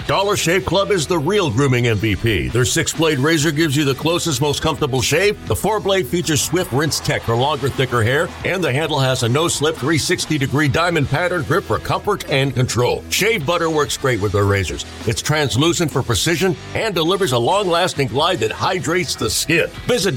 Dollar Shave Club is the real grooming MVP. Their 6-blade razor gives you the closest, most comfortable shave. The 4-blade features swift rinse tech for longer, thicker hair, and the handle has a no-slip 360-degree diamond pattern grip for comfort and control. Shave butter works great with their razors. It's translucent for precision and delivers a long-lasting glide that hydrates the skin. Visit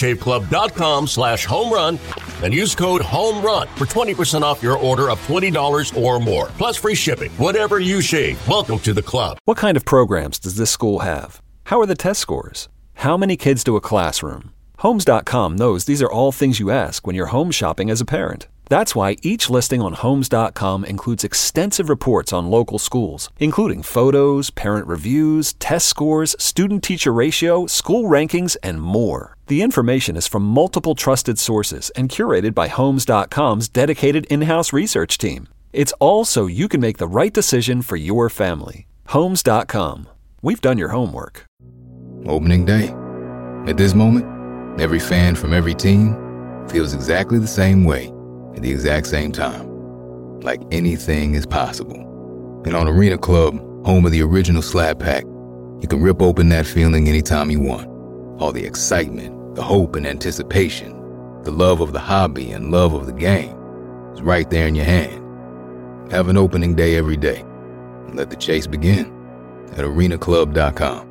DollarShaveClub.com/homerun and use code HOMERUN for 20% off your order of $20 or more. Plus free shipping. Whatever you shave, welcome to the club. What kind of programs does this school have? How are the test scores? How many kids do a classroom? Homes.com knows these are all things you ask when you're home shopping as a parent. That's why each listing on Homes.com includes extensive reports on local schools, including photos, parent reviews, test scores, student-teacher ratio, school rankings, and more. The information is from multiple trusted sources and curated by Homes.com's dedicated in-house research team. It's all so you can make the right decision for your family. Homes.com. We've done your homework. Opening day. At this moment, every fan from every team feels exactly the same way at the exact same time. Like anything is possible. And on Arena Club, home of the original Slab Pack, you can rip open that feeling anytime you want. All the excitement, the hope and anticipation, the love of the hobby and love of the game is right there in your hand. Have an opening day every day. Let the chase begin at arenaclub.com.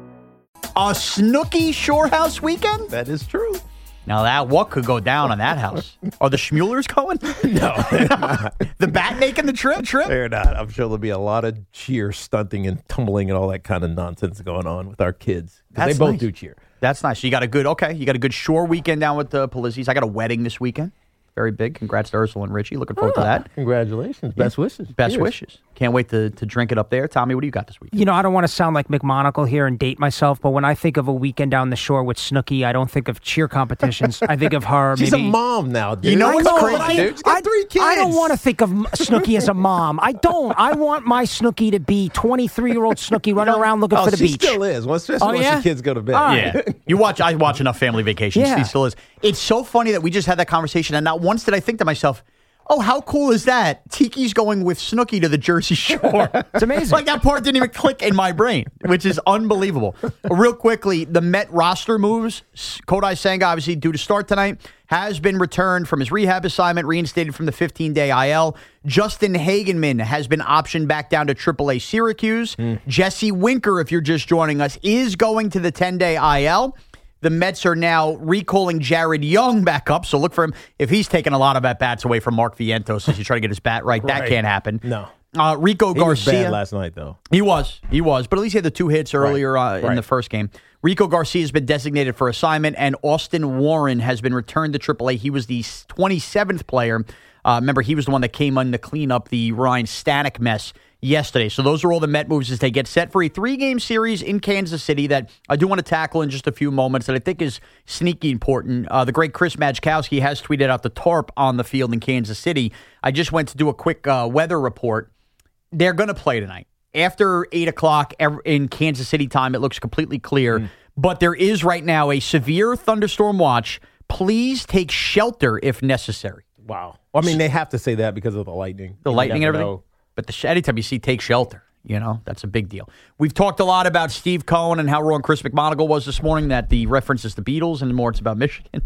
A Snooki Shorehouse weekend? That is true. Now, what could go down on that house? Are the Schmuellers going? No, they're not. The bat making the trip? They're not. I'm sure there'll be a lot of cheer, stunting, and tumbling and all that kind of nonsense going on with our kids. They both do cheer. That's nice. So you got a good shore weekend down with the Palizzi's. I got a wedding this weekend. Very big. Congrats to Ursula and Richie. Looking forward to that. Congratulations. Best wishes. Best wishes. Can't wait to drink it up there. Tommy, what do you got this week? You know, I don't want to sound like McMonagle here and date myself, but when I think of a weekend down the shore with Snooki, I don't think of cheer competitions. I think of her. She's a mom now, dude. You know what's crazy, dude? She's got 3 kids. I don't want to think of Snooki as a mom. I don't. I want my Snooki to be 23-year-old Snooki running around looking for the beach. She still is. Especially once the kids go to bed. Yeah. I watch enough Family Vacations. Yeah. She still is. It's so funny that we just had that conversation, and not once did I think to myself, oh, how cool is that? Tiki's going with Snooki to the Jersey Shore. It's amazing. Like, that part didn't even click in my brain, which is unbelievable. Real quickly, the Met roster moves. Kodai Senga, obviously due to start tonight, has been returned from his rehab assignment, reinstated from the 15-day IL. Justin Hagenman has been optioned back down to AAA Syracuse. Jesse Winker, if you're just joining us, is going to the 10-day IL. The Mets are now recalling Jared Young back up, so look for him. If he's taking a lot of at-bats away from Mark Vientos as you try to get his bat right, that can't happen. No. Rico Garcia. He was bad last night, though. He was, but at least he had the 2 hits earlier in the first game. Rico Garcia has been designated for assignment, and Austin Warren has been returned to AAA. He was the 27th player. Remember, he was the one that came in to clean up the Ryan Stanek mess yesterday. So those are all the Met moves as they get set for a 3-game series in Kansas City that I do want to tackle in just a few moments that I think is sneaky important. The great Chris Majkowski has tweeted out the tarp on the field in Kansas City. I just went to do a quick weather report. They're going to play tonight. After 8 o'clock in Kansas City time, it looks completely clear. But there is right now a severe thunderstorm watch. Please take shelter if necessary. Wow. Well, I mean, they have to say that because of the lightning. The lightning and everything. Know. But anytime you see take shelter, that's a big deal. We've talked a lot about Steve Cohen and how wrong Chris McMonagle was this morning, that the reference is the Beatles and more it's about Michigan.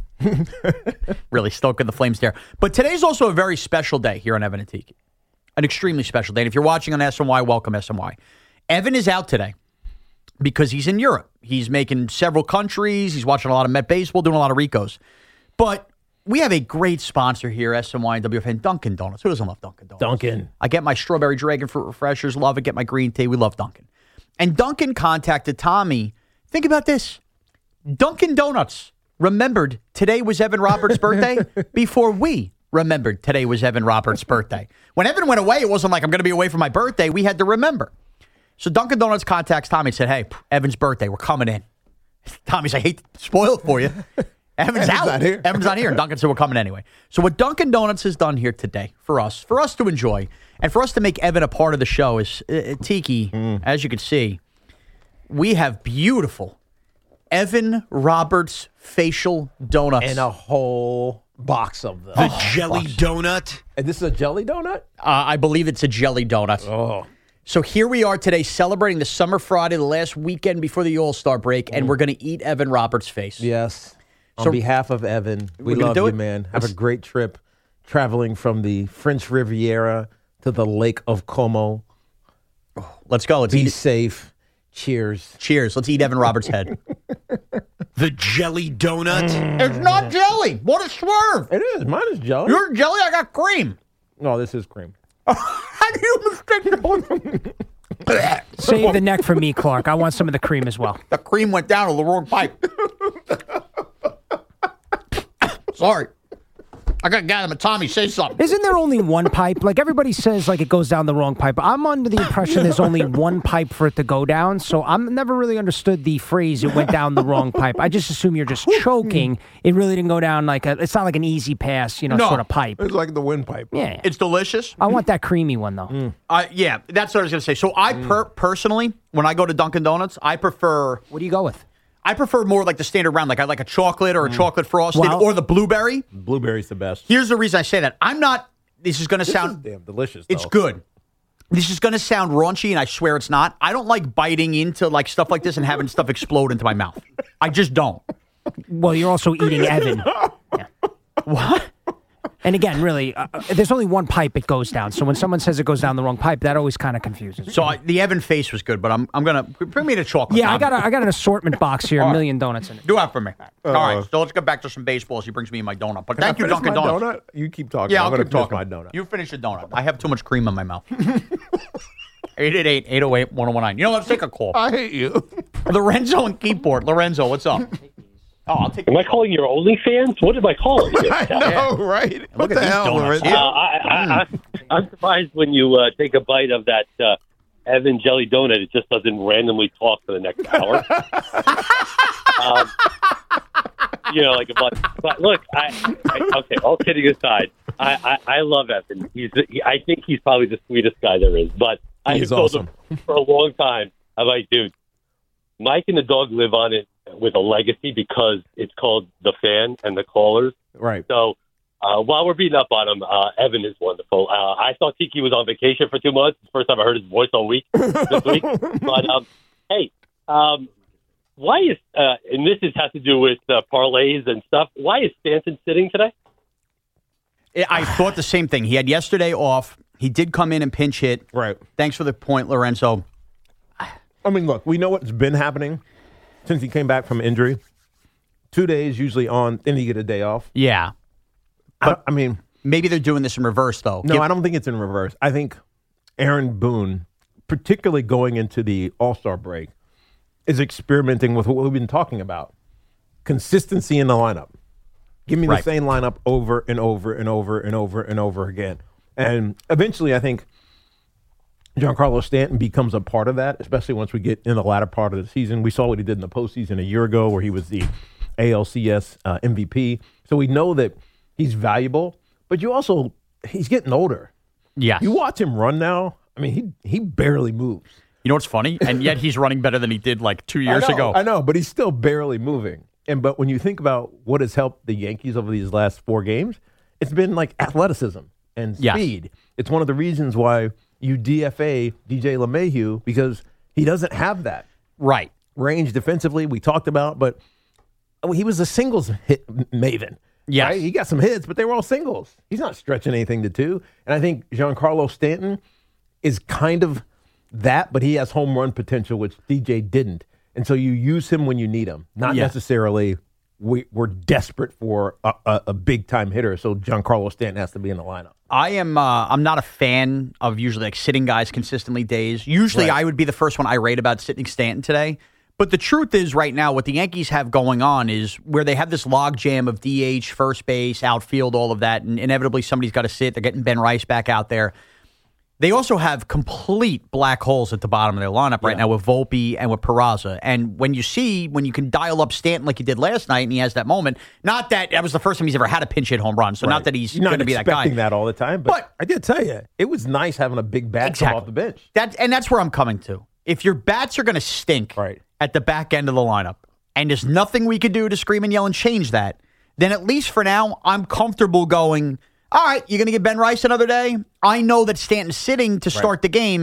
Really stoking the flames there. But today's also a very special day here on Evan and Tiki. An extremely special day. And if you're watching on SNY, welcome SNY. Evan is out today because he's in Europe. He's making several countries. He's watching a lot of Met baseball, doing a lot of Ricos. But we have a great sponsor here, SNY and WFN, Dunkin' Donuts. Who doesn't love Dunkin' Donuts? Dunkin'. I get my strawberry dragon fruit refreshers, love it. Get my green tea. We love Dunkin'. And Dunkin' contacted Tommy. Think about this. Dunkin' Donuts remembered today was Evan Roberts' birthday before we remembered today was Evan Roberts' birthday. When Evan went away, it wasn't like I'm going to be away for my birthday. We had to remember. So Dunkin' Donuts contacts Tommy and said, hey, Evan's birthday, we're coming in. Tommy's like, I hate to spoil it for you. Evan's out. Not here. Evan's not here. And Dunkin' said, we're coming anyway. So what Dunkin' Donuts has done here today for us to enjoy, and for us to make Evan a part of the show is, Tiki, as you can see, we have beautiful Evan Roberts facial donuts. And a whole box of them. The jelly donut. And this is a jelly donut? I believe it's a jelly donut. Oh. So here we are today celebrating the Summer Friday, the last weekend before the All-Star break, and we're going to eat Evan Roberts' face. Yes. So- On behalf of Evan, we We're gonna love do you, it? man. Have a great trip traveling from the French Riviera to the Lake of Como. Let's go. Let's Be eat. safe. Cheers. Cheers. Let's eat Evan Roberts' head. The jelly donut. It's not jelly. What a swerve. It is. Mine is jelly. You're jelly. I got cream. No, this is cream. How do you mistake the Save the neck for me, Clark. I want some of the cream as well. The cream went down to the wrong pipe. Sorry. I got to get him a Tommy say something. Isn't there only one pipe? Like everybody says, like it goes down the wrong pipe. I'm under the impression there's only one pipe for it to go down. So I'm never really understood the phrase "it went down the wrong pipe." I just assume you're just choking. It really didn't go down like it's not like an easy pass, No. sort of pipe. It's like the windpipe. Yeah, It's delicious. I want that creamy one though. Yeah, that's what I was going to say. So I personally, when I go to Dunkin' Donuts, I prefer What do you go with? more like the standard round. Like I like a chocolate or a chocolate frosted Well- or the blueberry. Blueberry's the best. Here's the reason I say that. I'm not. This is going to This sound. is damn delicious. It's though. good. This is going to sound raunchy, and I swear it's not. I don't like biting into like stuff like this and having stuff explode into my mouth. I just don't. Well, you're also eating Evan. What? And again, really, there's only one pipe it goes down. So when someone says it goes down the wrong pipe, that always kind of confuses me. So the Evan face was good, but I'm gonna bring me the chocolate. Yeah, I Tom. got an assortment box here, a million donuts in it. Do that for me. All right, so let's get back to some baseballs. He brings me my donut. But thank you, Dunkin' Donuts. Donut? You keep talking. Yeah, I'm I'll gonna keep finish talking. my donut. You finish your donut. I have too much cream in my mouth. 888-808-1019. You know, let's take a call. I hate you. Lorenzo in Keyport. Lorenzo, what's up? Oh, I'll take. Am I calling your OnlyFans? What am I calling you? I know, right? What at the these hell, donuts. Lorenzo? I'm surprised when you take a bite of that Evan jelly donut, it just doesn't randomly talk for the next hour. Like but look, okay, all kidding aside, I love Evan. I think he's probably the sweetest guy there is. But I have told him for a long time, I'm like, dude, Mike and the dog live on it with a legacy because it's called The Fan and the Callers. Right. So while we're beating up on him, Evan is wonderful. I thought Tiki was on vacation for 2 months. It's the first time I heard his voice all week this week. But hey, why is and this has to do with parlays and stuff. Why is Stanton sitting today? I thought the same thing. He had yesterday off. He did come in and pinch hit. Right. Thanks for the point, Lorenzo. I mean, look, we know what's been happening since he came back from injury. 2 days usually on, then you get a day off. Yeah. But I mean, Maybe they're doing this in reverse, though. no, I don't think it's in reverse. I think Aaron Boone, particularly going into the All-Star break, is experimenting with what we've been talking about. Consistency in the lineup. Give me the same lineup over and over and over and over and over again. And eventually, I think Giancarlo Stanton becomes a part of that, especially once we get in the latter part of the season. We saw what he did in the postseason a year ago where he was the ALCS MVP. So we know that he's valuable, but he's getting older. Yes. You watch him run now, I mean, he barely moves. You know what's funny? And yet he's running better than he did like 2 years ago. I know, but he's still barely moving. But when you think about what has helped the Yankees over these last 4 games, it's been like athleticism and speed. Yes. It's one of the reasons why you DFA DJ LeMahieu, because he doesn't have that. Right. Range defensively, we talked about, but he was a singles hit maven. Yes. Right? He got some hits, but they were all singles. He's not stretching anything to 2. And I think Giancarlo Stanton is kind of that, but he has home run potential, which DJ didn't. And so you use him when you need him, not necessarily we're desperate for a big-time hitter, so Giancarlo Stanton has to be in the lineup. I'm not a fan of usually like sitting guys consistently days. Usually I would be the first one irate about sitting Stanton today. But the truth is right now what the Yankees have going on is where they have this logjam of DH, first base, outfield, all of that, and inevitably somebody's got to sit. They're getting Ben Rice back out there. They also have complete black holes at the bottom of their lineup right now with Volpe and with Peraza. And when you can dial up Stanton like you did last night and he has that moment, not that was the first time he's ever had a pinch hit home run, so not that he's going to be that guy. Not expecting that all the time, but I did tell you, it was nice having a big bat come off the bench. That's where I'm coming to. If your bats are going to stink at the back end of the lineup and there's nothing we could do to scream and yell and change that, then at least for now, I'm comfortable going, all right, you're going to give Ben Rice another day? I know that Stanton's sitting to start the game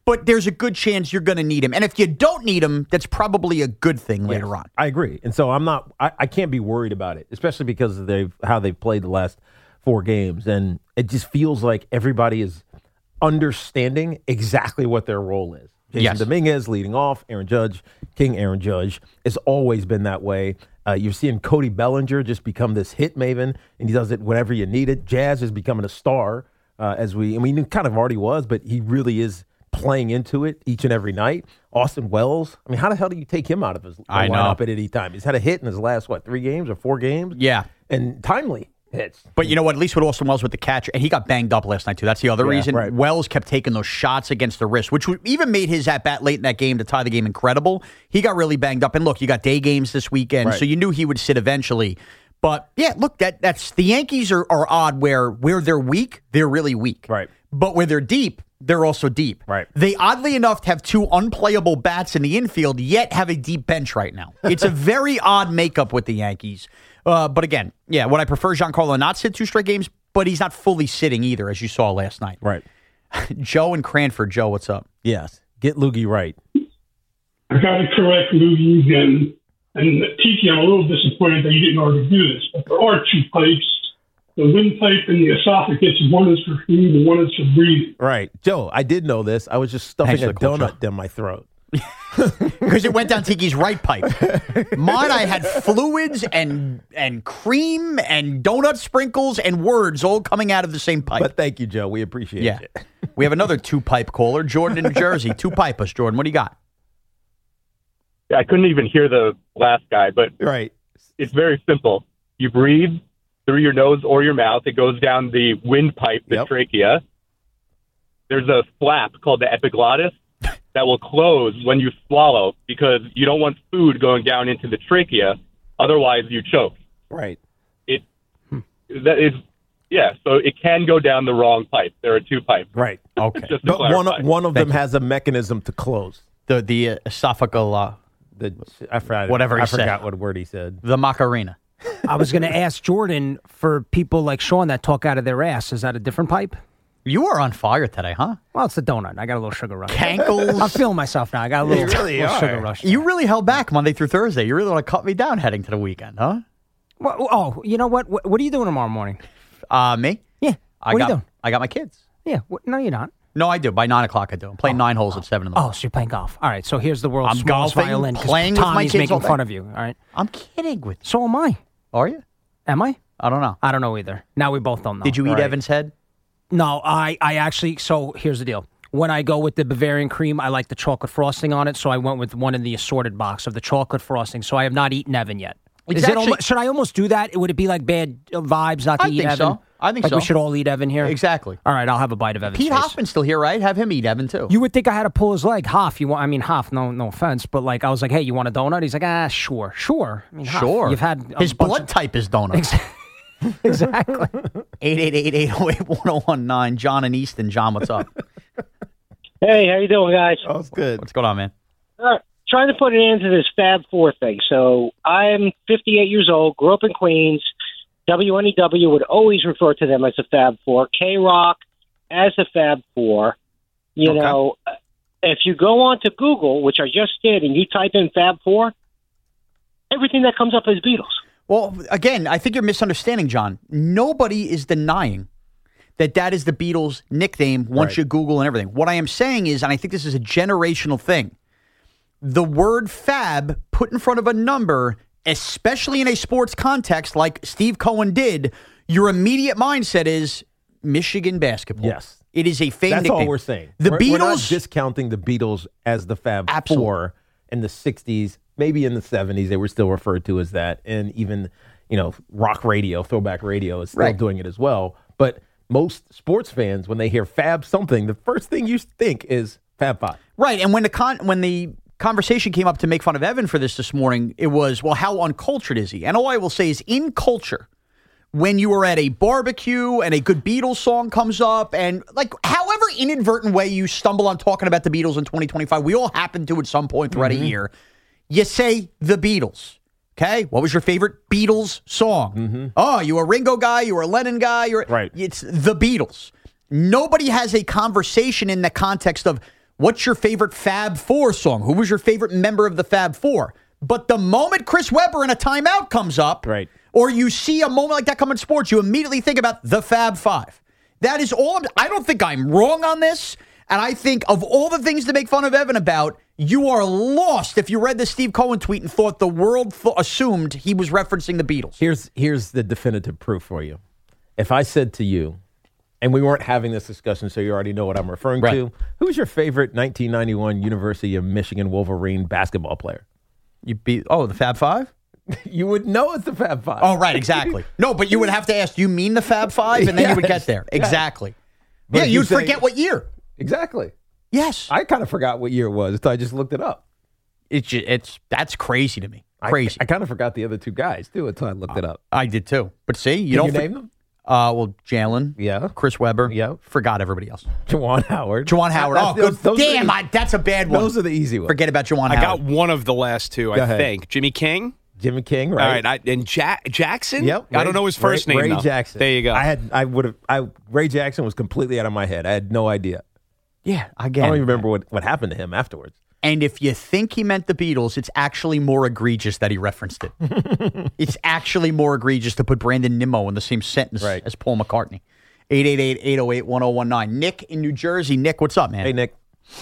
but there's a good chance you're going to need him. And if you don't need him, that's probably a good thing later on. I agree. And so I can't be worried about it, especially because of how they've played the last 4 games. And it just feels like everybody is understanding exactly what their role is. Jason Dominguez leading off, Aaron Judge, King Aaron Judge, has always been that way. You're seeing Cody Bellinger just become this hit maven, and he does it whenever you need it. Jazz is becoming a star, we knew kind of already was, but he really is playing into it each and every night. Austin Wells, I mean, how the hell do you take him out of his lineup at any time? He's had a hit in his last, 3 games or 4 games? Yeah. And timely hits. But you know what? At least with Austin Wells with the catcher, and he got banged up last night too. That's the other reason. Right. Wells kept taking those shots against the wrist, which even made his at-bat late in that game to tie the game incredible. He got really banged up. And look, you got day games this weekend, so you knew he would sit eventually. But yeah, look, that's the Yankees are odd where they're weak, they're really weak. Right. But where they're deep, they're also deep. Right. They, oddly enough, have 2 unplayable bats in the infield, yet have a deep bench right now. It's a very odd makeup with the Yankees. But again, would I prefer Giancarlo not sit 2 straight games? But he's not fully sitting either, as you saw last night. Right. Joe in Cranford. Joe, what's up? Yes. Get Loogie right. I got to correct Loogie again. And Tiki, I'm a little disappointed that you didn't already do this, but there are 2 pipes. The windpipe and the esophagus, one is for food and one is for breathing. Right. Joe, I did know this. I was just stuffing a donut down my throat. Because it went down Tiki's right pipe. Mine, I had fluids and cream and donut sprinkles and words all coming out of the same pipe. But thank you, Joe. We appreciate it. We have another 2-pipe caller, Jordan in New Jersey. 2-pipe us, Jordan. What do you got? I couldn't even hear the last guy, but it's very simple. You breathe through your nose or your mouth. It goes down the windpipe, the trachea. There's a flap called the epiglottis that will close when you swallow because you don't want food going down into the trachea. Otherwise, you choke. Right. So it can go down the wrong pipe. There are 2 pipes. Right. Okay. Just but one of them has a mechanism to close. The esophageal... I forgot what word he said. The Macarena. I was going to ask Jordan, for people like Sean that talk out of their ass, is that a different pipe? You are on fire today, huh? Well, it's the donut. I got a little sugar rush. Cankles. I'm feeling myself now. I got a little sugar rush. You really held back Monday through Thursday. You really want to cut me down heading to the weekend, huh? Well, you know what? What are you doing tomorrow morning? Me? Yeah. What are you doing? I got my kids. Yeah. No, you're not. No, I do. By 9 o'clock, I do. I'm playing 9 holes at 7 in the morning. Oh, so you're playing golf. All right. So here's the world's I'm smallest golfing, violin. playing with my Tommy's kids all making day. fun of you. All right. I'm kidding with you. So am I. Are you? Am I? I don't know. I don't know either. Now we both don't know. Did you eat Evan's head? No, I actually, so here's the deal. When I go with the Bavarian cream, I like the chocolate frosting on it, so I went with one in the assorted box of the chocolate frosting, so I have not eaten Evan yet. Should I almost do that? Would it be like bad vibes not to eat Evan? So. I think so. We should all eat Evan here? Exactly. All right, I'll have a bite of Evan's Pete face. Hoffman's still here, right? Have him eat Evan, too. You would think I had to pull his leg. Hoff, no offense, but I was like, hey, you want a donut? He's like, sure. I mean, Hoff, sure. You've had his blood type is donut. Exactly. 888-808-1019. John and Easton. John, what's up? Hey, how you doing, guys? Oh, it's good. What's going on, man? Trying to put an end to this Fab Four thing. So I'm 58 years old, grew up in Queens. WNEW would always refer to them as the Fab Four. K-Rock as the Fab Four. You know, if you go on to Google, which I just did, and you type in Fab Four, everything that comes up is Beatles. Well, again, I think you're misunderstanding, John. Nobody is denying that is the Beatles' nickname once you Google and everything. What I am saying is, and I think this is a generational thing, the word fab put in front of a number, especially in a sports context like Steve Cohen did, your immediate mindset is Michigan basketball. Yes. It is a fame That's nickname. all we're saying. We're not discounting the Beatles as the Fab Four in the 60s. Maybe in the 70s they were still referred to as that. And even, rock radio, throwback radio is still doing it as well. But most sports fans, when they hear Fab something, the first thing you think is Fab Five. Right. And when the conversation came up to make fun of Evan for this morning, it was, well, how uncultured is he? And all I will say is, in culture, when you are at a barbecue and a good Beatles song comes up, and however inadvertent way you stumble on talking about the Beatles in 2025, we all happen to at some point throughout a year, you say the Beatles. Okay, what was your favorite Beatles song? Oh, you a Ringo guy? You were a Lennon guy? It's the Beatles. Nobody has a conversation in the context of, What's your favorite Fab Four song? Who was your favorite member of the Fab Four? But the moment Chris Webber in a timeout comes up, right, or you see a moment like that come in sports, you immediately think about the Fab Five. That is all. I don't think I'm wrong on this. And I think of all the things to make fun of Evan about, you are lost if you read the Steve Cohen tweet and thought the world assumed he was referencing the Beatles. Here's the definitive proof for you. If I said to you, and we weren't having this discussion, so you already know what I'm referring to, who's your favorite 1991 University of Michigan Wolverine basketball player? The Fab Five? You would know it's the Fab Five. Oh, right, exactly. No, but you would have to ask, do you mean the Fab Five? And then you would get there. Exactly. But you'd forget what year. Exactly. Yes. I kind of forgot what year it was until I just looked it up. That's crazy to me. Crazy. I kind of forgot the other two guys, too, until I looked it up. I did, too. But see, you Can don't you name them? Jalen. Yeah. Chris Webber. Yeah. Forgot everybody else. Juwan Howard. Juwan Howard. Good. Damn, that's a bad one. Those are the easy ones. Forget about Juwan Howard. I got one of the last two, I think. Jimmy King, right? All right, and Jackson. Yep. I don't know his first name. Ray though. Jackson. There you go. Ray Jackson was completely out of my head. I had no idea. Yeah, again. I don't even remember what happened to him afterwards. And if you think he meant the Beatles, it's actually more egregious that he referenced it. It's actually more egregious to put Brandon Nimmo in the same sentence as Paul McCartney. 888-808-1019. Nick in New Jersey. Nick, what's up, man? Hey, Nick.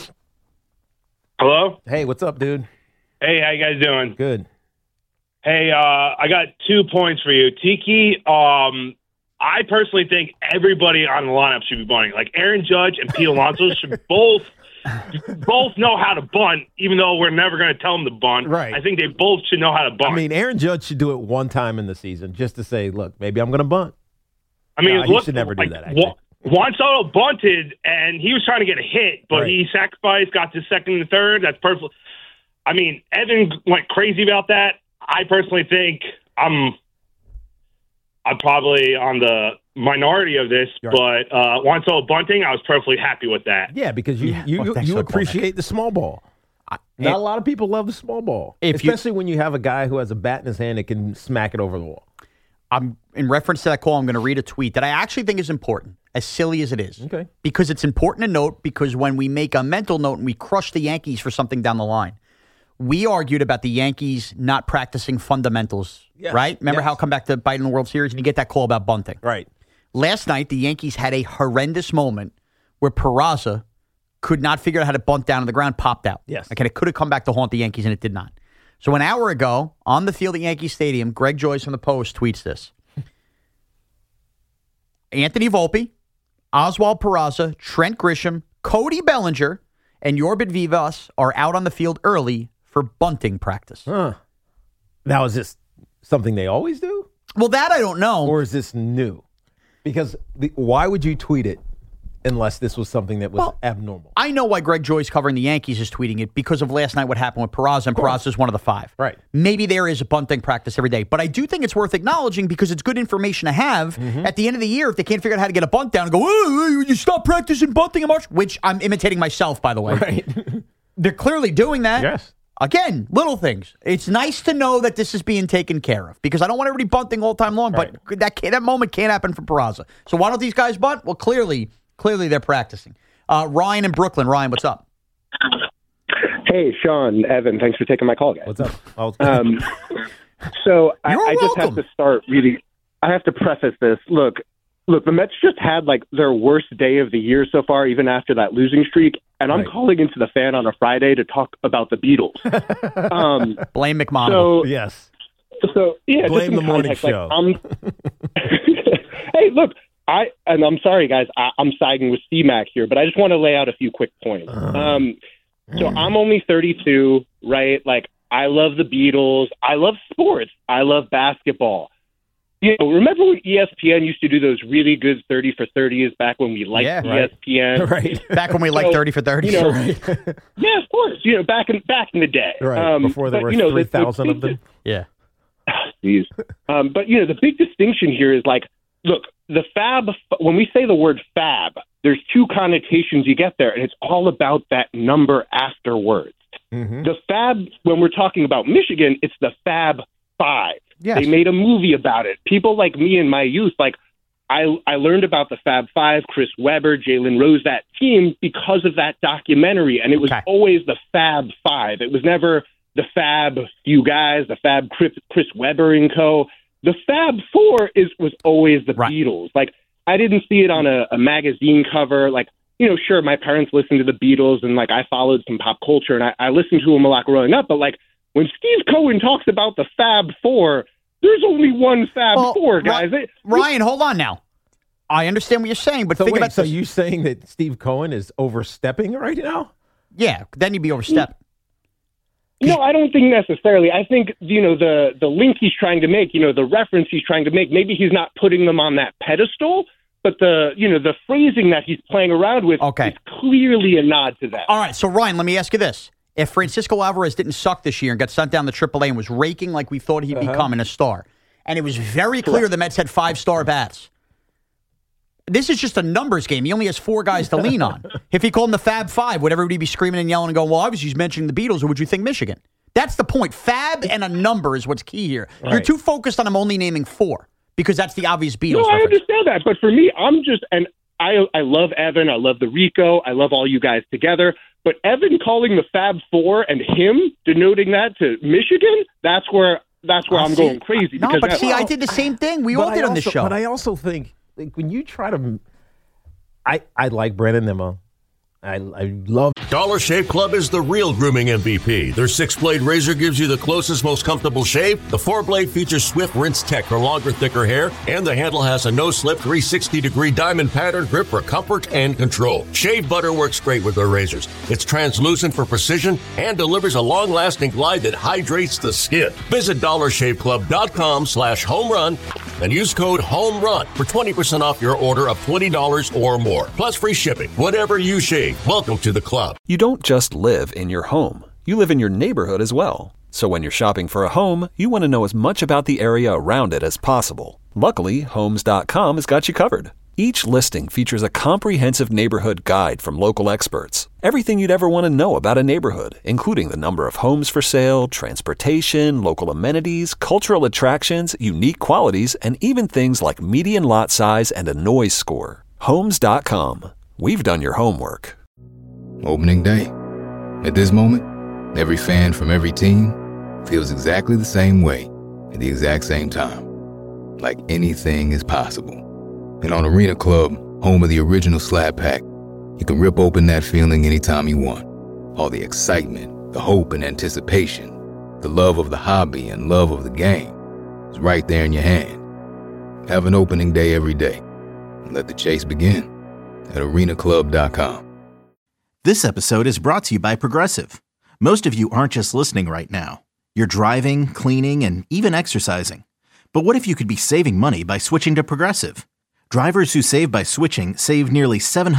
Hello? Hey, what's up, dude? Hey, how you guys doing? Good. Hey, I got 2 points for you. Tiki, I personally think everybody on the lineup should be bunting. Like Aaron Judge and Pete Alonso should both know how to bunt, even though we're never going to tell them to bunt. Right. I think they both should know how to bunt. I mean, Aaron Judge should do it one time in the season just to say, look, maybe I'm going to bunt. I mean, he should never do that, actually. Juan Soto bunted, and he was trying to get a hit, but he sacrificed, got to second and third. That's perfect. I mean, Evan went crazy about that. I personally think I'm probably on the minority of this, but Juan Soto bunting, I was perfectly happy with that. Yeah, because you appreciate the small ball. Not a lot of people love the small ball, especially when you have a guy who has a bat in his hand that can smack it over the wall. In reference to that call, I'm going to read a tweet that I actually think is important, as silly as it is. Okay. Because it's important to note, because when we make a mental note and we crush the Yankees for something down the line, we argued about the Yankees not practicing fundamentals, right? Remember how come back to bite in the World Series and you get that call about bunting? Right. Last night, the Yankees had a horrendous moment where Peraza could not figure out how to bunt down to the ground, popped out. Yes. Okay, it could have come back to haunt the Yankees, and it did not. So an hour ago, on the field at Yankee Stadium, Greg Joyce from the Post tweets this. Anthony Volpe, Oswald Peraza, Trent Grisham, Cody Bellinger, and Yorbit Vivas are out on the field early for bunting practice. Huh. Now, is this something they always do? Well, that I don't know. Or is this new? Because why would you tweet it unless this was something that was abnormal? I know why Greg Joyce covering the Yankees is tweeting it because of last night what happened with Peraza, and Peraza is one of the 5. Right. Maybe there is a bunting practice every day, but I do think it's worth acknowledging because it's good information to have at the end of the year if they can't figure out how to get a bunt down and go, oh, you stop practicing bunting in March, which I'm imitating myself, by the way. Right. They're clearly doing that. Yes. Again, little things. It's nice to know that this is being taken care of because I don't want everybody bunting all time long, but that moment can't happen for Peraza. So why don't these guys bunt? Well, clearly they're practicing. Ryan in Brooklyn. Ryan, what's up? Hey, Sean, Evan, thanks for taking my call, guys. What's up? So I just have to start really. I have to preface this. Look, the Mets just had like their worst day of the year so far, even after that losing streak. And I'm calling into the Fan on a Friday to talk about the Beatles. Blame McMahon. So, yes. So yeah, blame the morning context, show. Hey, look, I'm sorry, guys. I'm siding with C-Mac here, but I just want to lay out a few quick points. So I'm only 32, right? Like, I love the Beatles. I love sports. I love basketball. You know, remember when ESPN used to do those really good 30 for 30s back when we liked ESPN? Right. Back when we liked 30 for 30s. You know, yeah, of course. You know, back in the day. Right. Before there were 3,000 of them. Yeah. Jeez. But, you know, the big distinction here is like, look, the fab, when we say the word fab, there's 2 connotations you get there, and it's all about that number afterwards. The fab, when we're talking about Michigan, it's the Fab 5. Yes. They made a movie about it. People like me in my youth, like, I learned about the Fab Five, Chris Webber, Jalen Rose, that team because of that documentary, and it was always the Fab Five. It was never the Fab few guys, the Fab Chris Webber and co. The Fab Four was always the Beatles. Like, I didn't see it on a magazine cover. Like, sure, my parents listened to the Beatles, and like I followed some pop culture, and I listened to them a lot growing up. But like when Steve Cohen talks about the Fab Four, there's only one Fab Four, guys. Ryan, hold on now. I understand what you're saying, but think about so you saying that Steve Cohen is overstepping right now? Yeah, then you'd be overstepping. No, I don't think necessarily. I think, the link he's trying to make, the reference he's trying to make, maybe he's not putting them on that pedestal, but the phrasing that he's playing around with is clearly a nod to that. All right, so Ryan, let me ask you this. If Francisco Alvarez didn't suck this year and got sent down to AAA and was raking like we thought he'd become a star, and it was very clear the Mets had 5-star bats, this is just a numbers game. He only has 4 guys to lean on. If he called them the Fab Five, would everybody be screaming and yelling and going, well, obviously he's mentioning the Beatles, or would you think Michigan? That's the point. Fab and a number is what's key here. Right. You're too focused on him only naming 4 because that's the obvious Beatles reference. I understand that. But for me, I love Evan. I love the Rico. I love all you guys together. But Evan calling the Fab Four and him denoting that to Michigan, that's where I'm going crazy. No, but I did the same thing. We all did on this show. But I also think, when you try to, I like Brandon Nimmo. I love Dollar Shave Club is the real grooming MVP. Their 6-blade razor gives you the closest, most comfortable shave. The 4-blade features swift rinse tech for longer, thicker hair, and the handle has a no-slip 360-degree diamond pattern grip for comfort and control. Shave butter works great with their razors. It's translucent for precision and delivers a long-lasting glide that hydrates the skin. Visit dollarshaveclub.com/homerun and use code HOMERUN for 20% off your order of $20 or more, plus free shipping. Whatever you shave, welcome to the club. You don't just live in your home. You live in your neighborhood as well. So when you're shopping for a home, you want to know as much about the area around it as possible. Luckily, Homes.com has got you covered. Each listing features a comprehensive neighborhood guide from local experts. Everything you'd ever want to know about a neighborhood, including the number of homes for sale, transportation, local amenities, cultural attractions, unique qualities, and even things like median lot size and a noise score. Homes.com. We've done your homework. Opening day. At this moment, every fan from every team feels exactly the same way at the exact same time. Like anything is possible. And on Arena Club, home of the original Slab Pack, you can rip open that feeling anytime you want. All the excitement, the hope and anticipation, the love of the hobby and love of the game is right there in your hand. Have an opening day every day. And let the chase begin at arenaclub.com. This episode is brought to you by Progressive. Most of you aren't just listening right now. You're driving, cleaning, and even exercising. But what if you could be saving money by switching to Progressive? Drivers who save by switching save nearly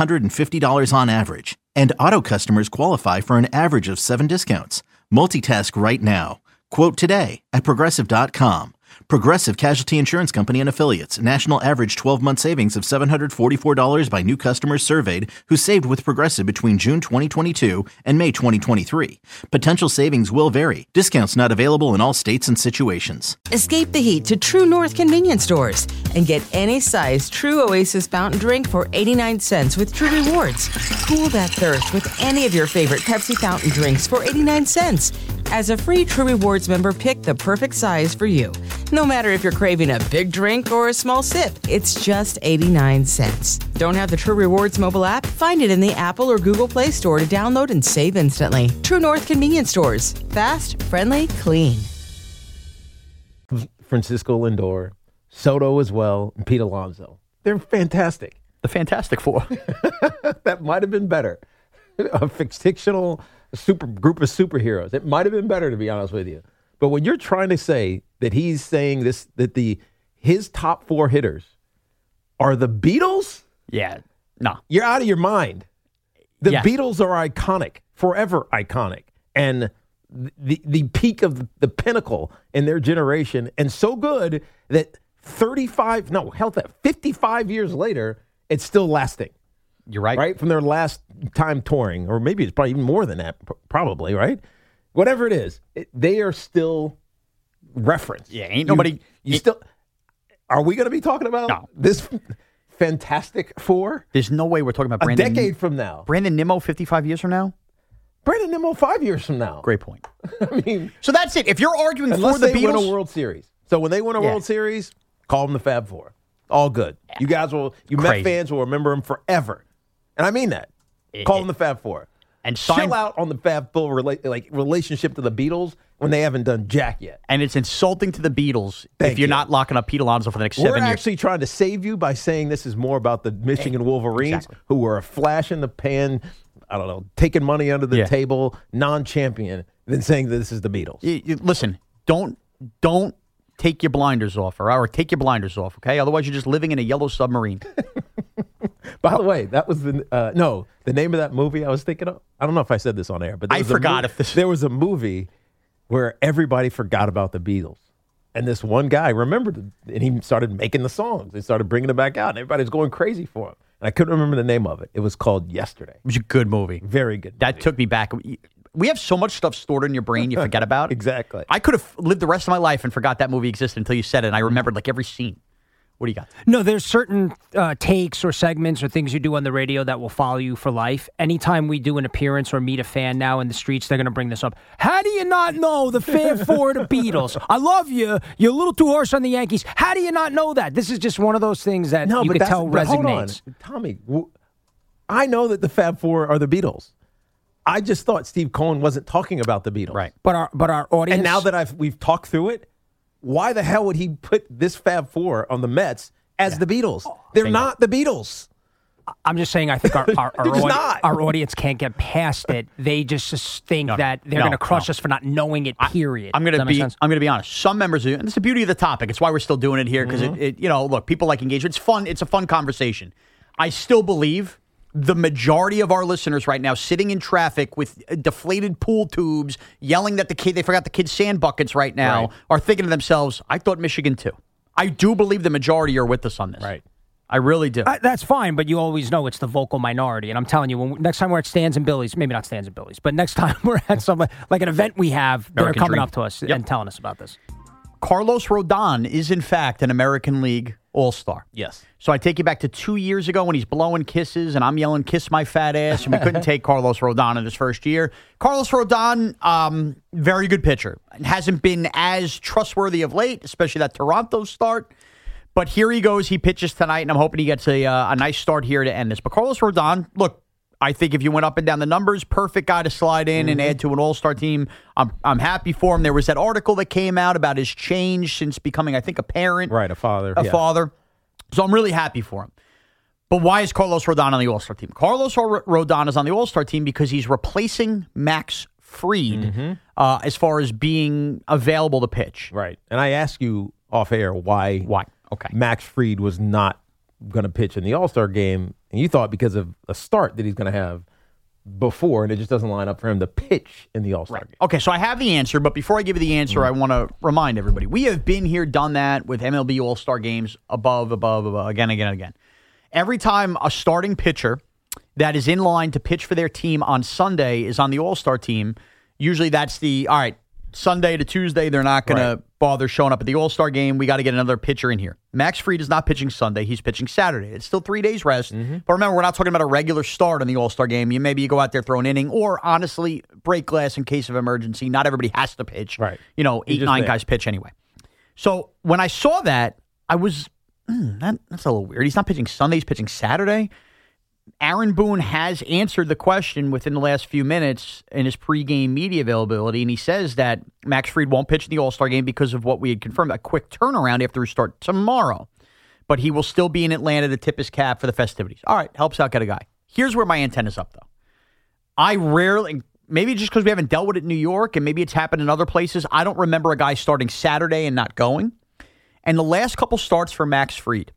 $750 on average, and auto customers qualify for an average of 7 discounts. Multitask right now. Quote today at Progressive.com. Progressive Casualty Insurance Company and Affiliates. National average 12-month savings of $744 by new customers surveyed who saved with Progressive between June 2022 and May 2023. Potential savings will vary. Discounts not available in all states and situations. Escape the heat to True North convenience stores and get any size True Oasis fountain drink for 89 cents with True Rewards. Cool that thirst with any of your favorite Pepsi fountain drinks for 89 cents. As a free True Rewards member, pick the perfect size for you. No matter if you're craving a big drink or a small sip, it's just 89 cents. Don't have the True Rewards mobile app? Find it in the Apple or Google Play Store to download and save instantly. True North convenience stores. Fast, friendly, clean. Francisco Lindor, Soto as well, and Pete Alonso. They're fantastic. The Fantastic Four. That might have been better. A fictional group of superheroes. It might have been better, to be honest with you. But when you're trying to say that he's saying this, that his top 4 hitters are the Beatles? Yeah, no. You're out of your mind. The Beatles are iconic, forever iconic, and the peak of the pinnacle in their generation, and so good that 55 years later, it's still lasting. You're right. Right? From their last time touring, or maybe it's probably even more than that, probably, right? Whatever it is, they are still referenced. Yeah, ain't nobody... Are we going to be talking about this Fantastic Four? There's no way we're talking about Brandon. A decade from now. Brandon Nimmo 55 years from now? Brandon Nimmo 5 years from now. Great point. I mean, so that's it. If you're arguing unless for the they Beatles, win a World Series. So when they win a World Series, call them the Fab Four. All good. You guys Met fans will remember them forever. And I mean that. Call them the Fab Four. And chill out on the Fab Four relationship to the Beatles when they haven't done jack yet. And it's insulting to the Beatles if you're not locking up Pete Alonso for the next 7 years. We're actually trying to save you by saying this is more about the Michigan Wolverines, who were a flash in the pan, I don't know, taking money under the table, non-champion, than saying that this is the Beatles. Listen, don't take your blinders off, or take your blinders off, okay? Otherwise, you're just living in a yellow submarine. By the way, that was the name of that movie I was thinking of. I don't know if I said this on air, but I forgot there was a movie where everybody forgot about the Beatles. And this one guy remembered it, and he started making the songs. He started bringing them back out, and everybody's going crazy for him. And I couldn't remember the name of it. It was called Yesterday. It was a good movie. Very good movie. That took me back. We have so much stuff stored in your brain you forget about. Exactly. I could have lived the rest of my life and forgot that movie existed until you said it, and I remembered like every scene. What do you got? No, there's certain takes or segments or things you do on the radio that will follow you for life. Anytime we do an appearance or meet a fan now in the streets, they're going to bring this up. How do you not know the Fab Four of the Beatles? I love you. You're a little too harsh on the Yankees. How do you not know that? This is just one of those things that you could tell resonates. Tommy, I know that the Fab Four are the Beatles. I just thought Steve Cohen wasn't talking about the Beatles. Right. But our audience... And now that we've talked through it, why the hell would he put this Fab Four on the Mets as the Beatles? They're not the Beatles. I'm just saying I think our audience can't get past it. They just think that they're going to crush us for not knowing it, period. I'm going to be honest. Some members do, and it's the beauty of the topic. It's why we're still doing it here, because look, people like engagement. It's fun. It's a fun conversation. I still believe the majority of our listeners right now sitting in traffic with deflated pool tubes, yelling that they forgot the kids' sand buckets right now, are thinking to themselves, I thought Michigan too. I do believe the majority are with us on this. Right. I really do. That's fine, but you always know it's the vocal minority. And I'm telling you, next time we're at Stans and Billy's, maybe not Stans and Billy's, but next time we're at some like an event we have, they're coming up to us and telling us about this. Carlos Rodon is, in fact, an American League All-Star. Yes. So I take you back to 2 years ago when he's blowing kisses and I'm yelling, kiss my fat ass, and we couldn't take Carlos Rodon in his first year. Carlos Rodon, very good pitcher. Hasn't been as trustworthy of late, especially that Toronto start. But here he goes. He pitches tonight, and I'm hoping he gets a nice start here to end this. But Carlos Rodon, look, I think if you went up and down the numbers, perfect guy to slide in and add to an all-star team. I'm happy for him. There was that article that came out about his change since becoming, I think, a parent. Right, a father. Father. So I'm really happy for him. But why is Carlos Rodon on the all-star team? Carlos Rodon is on the all-star team because he's replacing Max Fried as far as being available to pitch. Right. And I asked you off air why okay. Max Fried was not going to pitch in the All-Star game, and you thought because of a start that he's going to have before, and it just doesn't line up for him to pitch in the All-Star game. Okay, so I have the answer, but before I give you the answer, I want to remind everybody. We have been here, done that with MLB All-Star games above, again. Every time a starting pitcher that is in line to pitch for their team on Sunday is on the All-Star team, usually that's Sunday to Tuesday, they're not going to bother showing up at the All-Star game. We got to get another pitcher in here. Max Fried is not pitching Sunday. He's pitching Saturday. It's still 3 days rest. But remember, we're not talking about a regular start in the All-Star game. Maybe you go out there, throw an inning, or honestly, break glass in case of emergency. Not everybody has to pitch. Right. 8, 9 guys pitch anyway. So when I saw that, I was, that's a little weird. He's not pitching Sunday. He's pitching Saturday. Aaron Boone has answered the question within the last few minutes in his pregame media availability, and he says that Max Fried won't pitch in the All-Star game because of what we had confirmed, a quick turnaround after his start tomorrow. But he will still be in Atlanta to tip his cap for the festivities. All right, helps out, get a guy. Here's where my antenna's up, though. I rarely, maybe just because we haven't dealt with it in New York, and maybe it's happened in other places, I don't remember a guy starting Saturday and not going. And the last couple starts for Max Fried,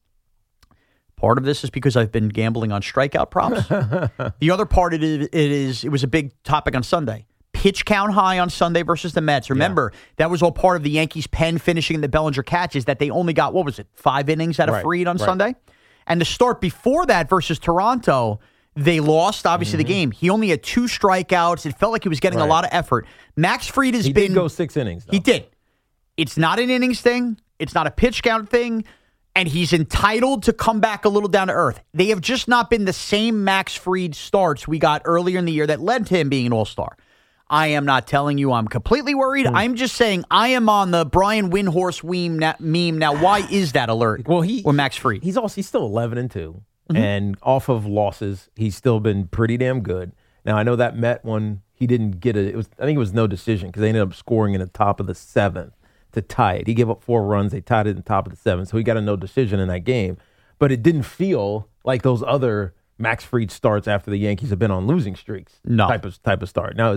part of this is because I've been gambling on strikeout props. The other part it was a big topic on Sunday. Pitch count high on Sunday versus the Mets. Remember, that was all part of the Yankees' pen finishing the Bellinger catches that they only got, 5 innings out of Fried on Sunday? And the start before that versus Toronto, they lost, obviously, the game. He only had 2 strikeouts. It felt like he was getting a lot of effort. Max Fried has been... He did go 6 innings, though. He did. It's not an innings thing. It's not a pitch count thing. And he's entitled to come back a little down to earth. They have just not been the same Max Fried starts we got earlier in the year that led to him being an all-star. I am not telling you I'm completely worried. I'm just saying I am on the Brian Windhorst meme now. Why is that alert? Well, Max Fried. He's still 11-2, and off of losses, he's still been pretty damn good. Now I know that Met one, he didn't get it. I think it was no decision because they ended up scoring in the top of the 7th. To tie it. He gave up 4 runs. They tied it in the top of the 7th, so he got a no decision in that game. But it didn't feel like those other Max Fried starts after the Yankees have been on losing streaks. No. Type of start. Now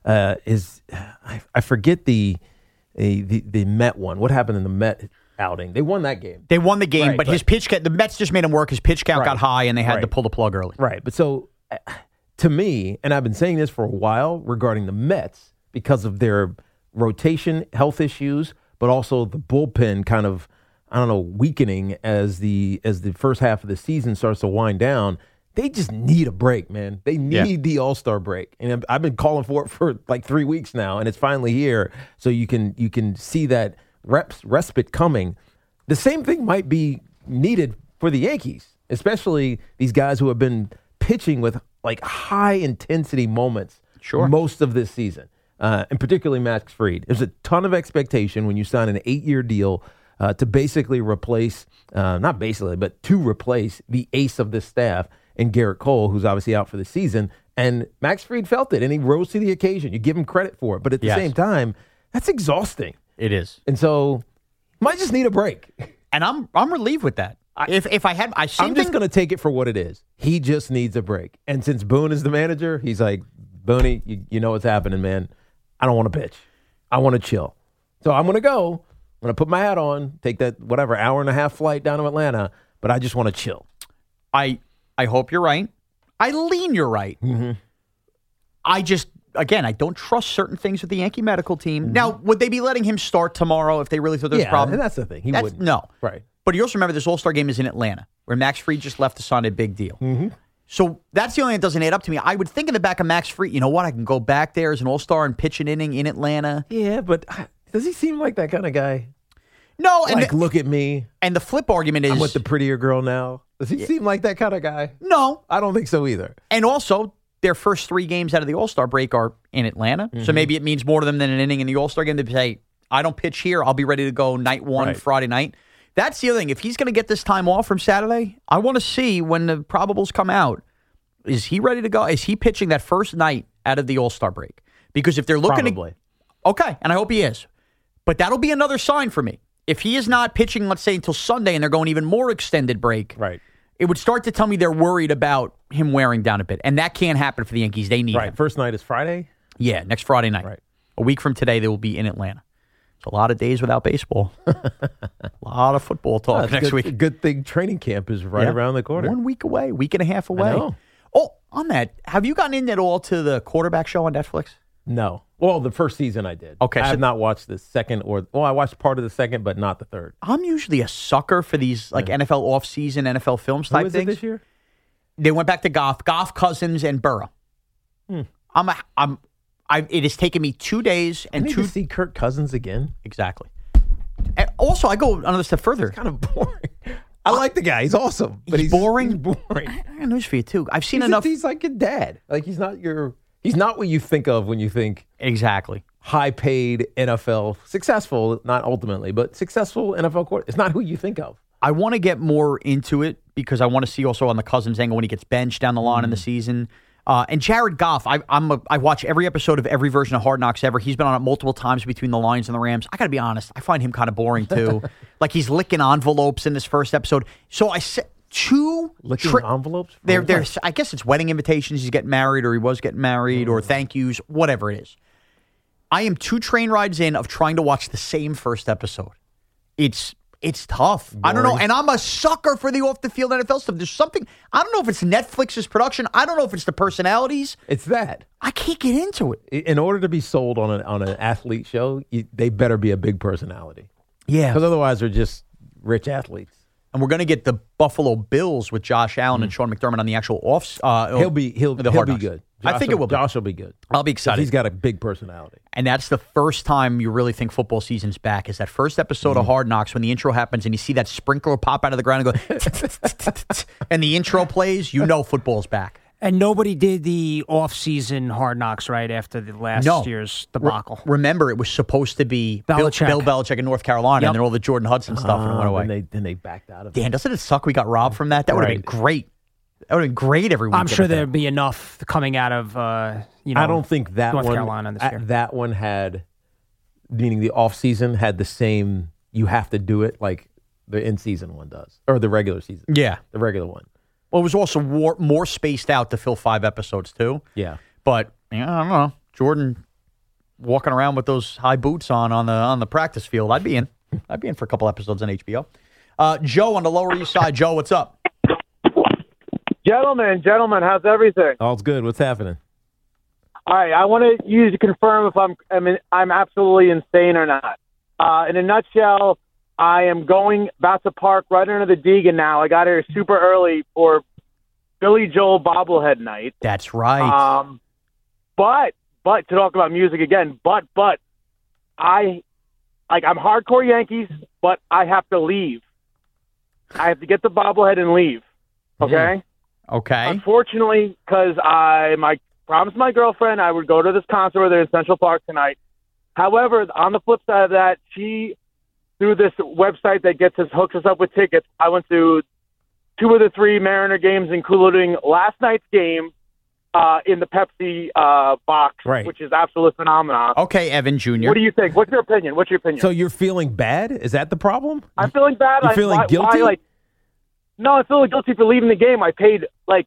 I forget the Met one. What happened in the Met outing? They won that game. They won the game, Right, but his pitch count, the Mets just made him work. His pitch count got high, and they had to pull the plug early. Right. But so to me, and I've been saying this for a while regarding the Mets because of their rotation health issues, but also the bullpen kind of, weakening as the first half of the season starts to wind down. They just need a break, man. They need the All-Star break. And I've been calling for it for like 3 weeks now, and it's finally here. So you can see that respite coming. The same thing might be needed for the Yankees, especially these guys who have been pitching with like high-intensity moments most of this season. And particularly Max Fried. There's a ton of expectation when you sign an 8-year deal to basically replace, to replace the ace of this staff in Garrett Cole, who's obviously out for the season. And Max Fried felt it, and he rose to the occasion. You give him credit for it. But at the same time, that's exhausting. It is. And so, might just need a break. And I'm relieved with that. If I had, I'm just going to take it for what it is. He just needs a break. And since Boone is the manager, he's like, Booney, you know what's happening, man. I don't want to pitch. I want to chill. So I'm going to go. I'm going to put my hat on, take that, hour and a half flight down to Atlanta, but I just want to chill. I hope you're right. I lean you're right. Mm-hmm. I don't trust certain things with the Yankee medical team. Mm-hmm. Now, would they be letting him start tomorrow if they really thought there's a problem? And that's the thing. He wouldn't. No. Right. But you also remember this All-Star game is in Atlanta, where Max Fried just left to sign a big deal. Mm-hmm. So that's the only thing that doesn't add up to me. I would think in the back of Max Fried, you know what? I can go back there as an all-star and pitch an inning in Atlanta. Yeah, but does he seem like that kind of guy? No. And look at me. And the flip argument is... I'm with the prettier girl now. Does he seem like that kind of guy? No. I don't think so either. And also, their first 3 games out of the All-Star break are in Atlanta. Mm-hmm. So maybe it means more to them than an inning in the All-Star game. They say, I don't pitch here. I'll be ready to go night 1, Friday night. That's the other thing. If he's going to get this time off from Saturday, I want to see when the probables come out. Is he ready to go? Is he pitching that first night out of the All-Star break? Because if they're looking Probably. Okay, and I hope he is. But that'll be another sign for me. If he is not pitching, let's say, until Sunday and they're going even more extended break, it would start to tell me they're worried about him wearing down a bit. And that can't happen for the Yankees. They need him. First night is Friday? Yeah, next Friday night. Right. A week from today, they will be in Atlanta. It's a lot of days without baseball. A lot of football talk next week. Good thing training camp is right around the corner. 1 week away, week and a half away. I know. Oh, on that, have you gotten in at all to the quarterback show on Netflix? No. Well, the first season I did. Okay. I have not watched the second I watched part of the second, but not the third. I'm usually a sucker for these NFL offseason, NFL films type things. Who is it this year? They went back to Goff, Cousins, and Burrow. It has taken me 2 days and I need to see Kirk Cousins again. Exactly. And also, I go another step further. It's kind of boring. I like the guy. He's awesome. But he's boring. He's boring. I got news for you too. I've seen enough. He's like your dad. Like he's not what you think of when you think exactly high-paid NFL successful, not ultimately, but successful NFL quarterback. It's not who you think of. I want to get more into it because I want to see also on the Cousins angle when he gets benched down the line in the season. And Jared Goff, I watch every episode of every version of Hard Knocks ever. He's been on it multiple times between the Lions and the Rams. I got to be honest, I find him kind of boring too. Like he's licking envelopes in this first episode. So I said licking envelopes. There's I guess it's wedding invitations. He's getting married, or he was getting married, or thank yous, whatever it is. I am 2 train rides in of trying to watch the same first episode. It's tough. Boring. I don't know. And I'm a sucker for the off-the-field NFL stuff. There's something, I don't know if it's Netflix's production. I don't know if it's the personalities. It's that. I can't get into it. In order to be sold on an athlete show, they better be a big personality. Yeah. Because otherwise they're just rich athletes. And we're going to get the Buffalo Bills with Josh Allen and Sean McDermott on the actual offs. He'll be good. I think it will be. Josh will be good. I'll be excited. He's got a big personality. And that's the first time you really think football season's back, is that first episode of Hard Knocks when the intro happens and you see that sprinkler pop out of the ground and go, and the intro plays, you know football's back. And nobody did the off-season Hard Knocks right after the last year's debacle. Remember, it was supposed to be Bill Belichick in North Carolina, and then all the Jordan Hudson stuff and it went away. Then they backed out of it. Dan, doesn't it suck we got robbed from that? That would have been great. That would have been great every week. I'm sure there'd be enough coming out of I don't think that North one, Carolina this year. That one had, meaning the off-season had the same, you have to do it like the in-season one does, or the regular season. Yeah. The regular one. Well, it was also more spaced out to fill 5 episodes, too. Yeah. But, I don't know. Jordan walking around with those high boots on the practice field. I'd be in. I'd be in for a couple episodes on HBO. Joe on the Lower East Side. Joe, what's up? Gentlemen, how's everything? All's good. What's happening? All right, I want you to confirm if I'm absolutely insane or not. In a nutshell, I am about to park right under the Deegan now. I got here super early for Billy Joel bobblehead night. That's right. But to talk about music again, but I'm hardcore Yankees, but I have to leave. I have to get the bobblehead and leave. Okay. Okay. Unfortunately, because I promised my girlfriend I would go to this concert with her in Central Park tonight. However, on the flip side of that, she, through this website that hooks us up with tickets, I went to 2 of the 3 Mariner games, including last night's game in the Pepsi box, which is absolutely phenomenal. Okay, Evan Jr. What do you think? What's your opinion? So you're feeling bad? Is that the problem? I'm feeling bad. You're feeling guilty? No, I'm feeling guilty for leaving the game. I paid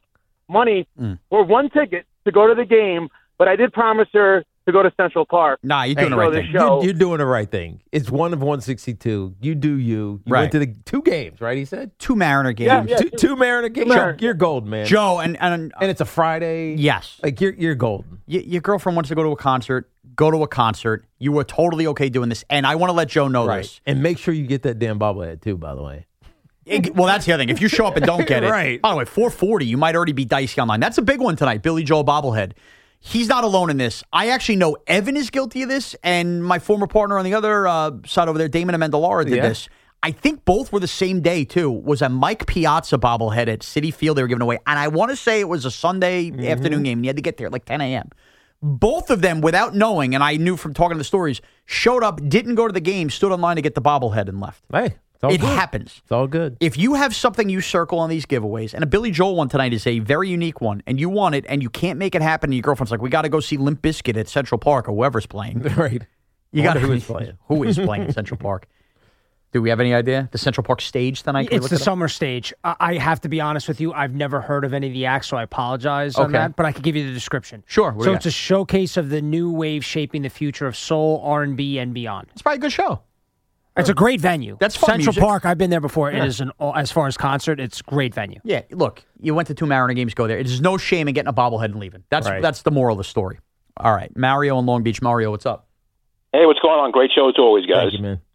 money for 1 ticket to go to the game, but I did promise her to go to Central Park. Nah, you're doing the right thing. You're doing the right thing. It's 1 of 162. You do you. You went to the 2 games, right? He said 2 Mariner games. Yeah, two Mariner games. You're golden, man. Joe, and it's a Friday. Yes, you're golden. Your girlfriend wants to go to a concert. Go to a concert. You were totally okay doing this, and I want to let Joe know this. And make sure you get that damn bobblehead too. By the way. Well, that's the other thing. If you show up and don't get it, right. By the way, $440, you might already be dicey online. That's a big one tonight. Billy Joel bobblehead. He's not alone in this. I actually know Evan is guilty of this, and my former partner on the other side over there, Damon Amendolara, did this. I think both were the same day, too. Was a Mike Piazza bobblehead at Citi Field they were giving away. And I want to say it was a Sunday afternoon game, and you had to get there at like 10 a.m. Both of them, without knowing, and I knew from talking to the stories, showed up, didn't go to the game, stood online to get the bobblehead and left. Hey. It happens. It's all good. If you have something you circle on these giveaways, and a Billy Joel one tonight is a very unique one, and you want it, and you can't make it happen, and your girlfriend's like, we got to go see Limp Bizkit at Central Park, or whoever's playing. Right. You got who is playing. Who is playing at Central Park? Do we have any idea? The Central Park stage tonight? It's the summer stage. I have to be honest with you. I've never heard of any of the acts, so I apologize on that, but I can give you the description. Sure. So it's a showcase of the new wave shaping the future of soul, R&B, and beyond. It's probably a good show. It's a great venue. That's fun Central music. Park. I've been there before. It is as far as concert, it's a great venue. Yeah, look, you went to 2 Mariner games, go there. There's no shame in getting a bobblehead and leaving. That's the moral of the story. All right, Mario in Long Beach. Mario, what's up? Hey, what's going on? Great show as always, guys. Thank you, man.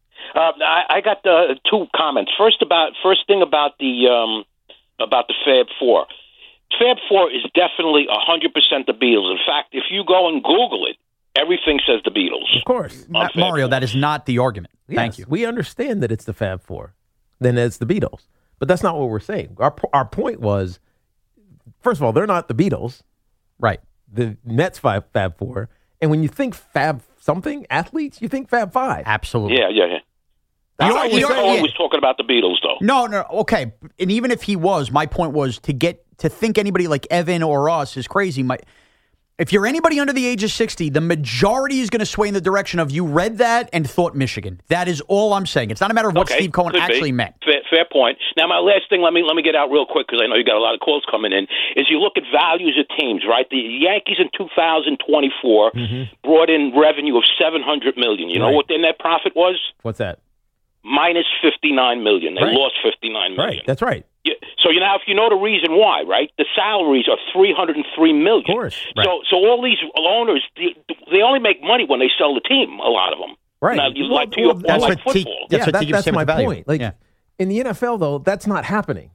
I got 2 comments. First thing about the Fab Four. Fab Four is definitely 100% the Beatles. In fact, if you go and Google it, everything says the Beatles. Of course. Mario, that is not the argument. Thank you. We understand that it's the Fab Four, then it's the Beatles. But that's not what we're saying. Our point was, first of all, they're not the Beatles. Right. The Mets Fab Four. And when you think Fab something, athletes, you think Fab Five. Absolutely. Yeah. He's always talking about the Beatles, though. No, okay. And even if he was, my point was to think anybody like Evan or us is crazy. If you're anybody under the age of 60, the majority is going to sway in the direction of you read that and thought Michigan. That is all I'm saying. It's not a matter of what Steve Cohen actually meant. Fair point. Now, my last thing, let me get out real quick because I know you got a lot of calls coming in, is you look at values of teams, right? The Yankees in 2024 brought in revenue of $700 million. You know what their net profit was? What's that? Minus $59 million. They lost $59 million. Right, that's right. Yeah. So if you know the reason why, right? The salaries are $303 million. Of course. Right. So all these owners, they only make money when they sell the team. A lot of them. Right. Now, that's football. my point. In the NFL, though, that's not happening.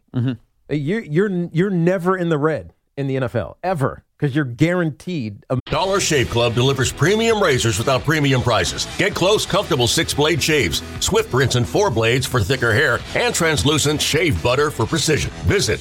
You're never in the red in the NFL, ever, because you're guaranteed. Dollar Shave Club delivers premium razors without premium prices. Get close, comfortable 6-blade shaves, swift rinse and 4 blades for thicker hair, and translucent shave butter for precision. Visit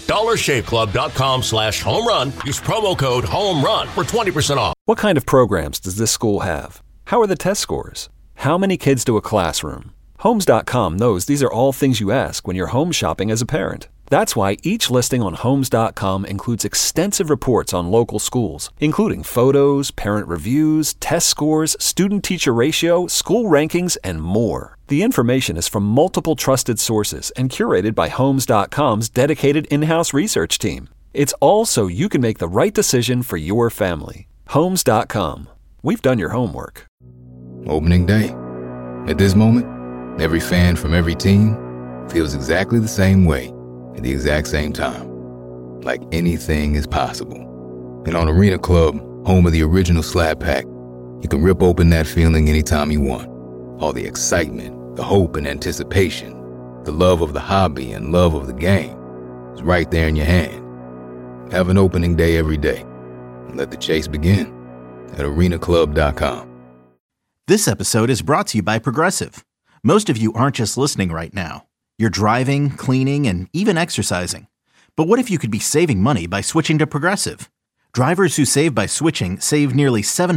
dollarshaveclub.com/home run. Use promo code HOMERUN for 20% off. What kind of programs does this school have? How are the test scores? How many kids do a classroom? Homes.com knows these are all things you ask when you're home shopping as a parent. That's why each listing on Homes.com includes extensive reports on local schools, including photos, parent reviews, test scores, student-teacher ratio, school rankings, and more. The information is from multiple trusted sources and curated by Homes.com's dedicated in-house research team. It's all so you can make the right decision for your family. Homes.com. We've done your homework. Opening day. At this moment, every fan from every team feels exactly the same way at the exact same time. Like anything is possible. And on Arena Club, home of the original Slab Pack, you can rip open that feeling anytime you want. All the excitement, the hope and anticipation, the love of the hobby and love of the game is right there in your hand. Have an opening day every day. And let the chase begin at arenaclub.com. This episode is brought to you by Progressive. Most of you aren't just listening right now. You're driving, cleaning, and even exercising. But what if you could be saving money by switching to Progressive? Drivers who save by switching save nearly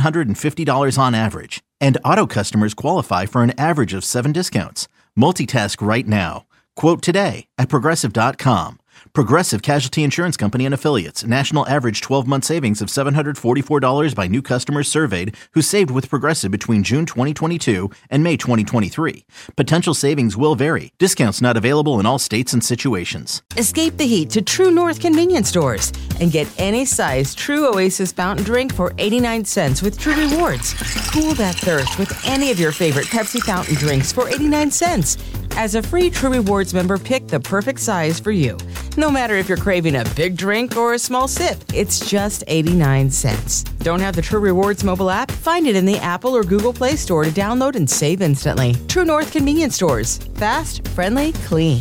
$750 on average. And auto customers qualify for an average of 7 discounts. Multitask right now. Quote today at Progressive.com. Progressive Casualty Insurance Company and Affiliates. National average 12-month savings of $744 by new customers surveyed who saved with Progressive between June 2022 and May 2023. Potential savings will vary. Discounts not available in all states and situations. Escape the heat to True North convenience stores and get any size True Oasis fountain drink for 89 cents with True Rewards. Cool that thirst with any of your favorite Pepsi fountain drinks for 89 cents. As a free True Rewards member, pick the perfect size for you. No matter if you're craving a big drink or a small sip, it's just 89 cents. Don't have the True Rewards mobile app? Find it in the Apple or Google Play Store to download and save instantly. True North convenience stores. Fast, friendly, clean.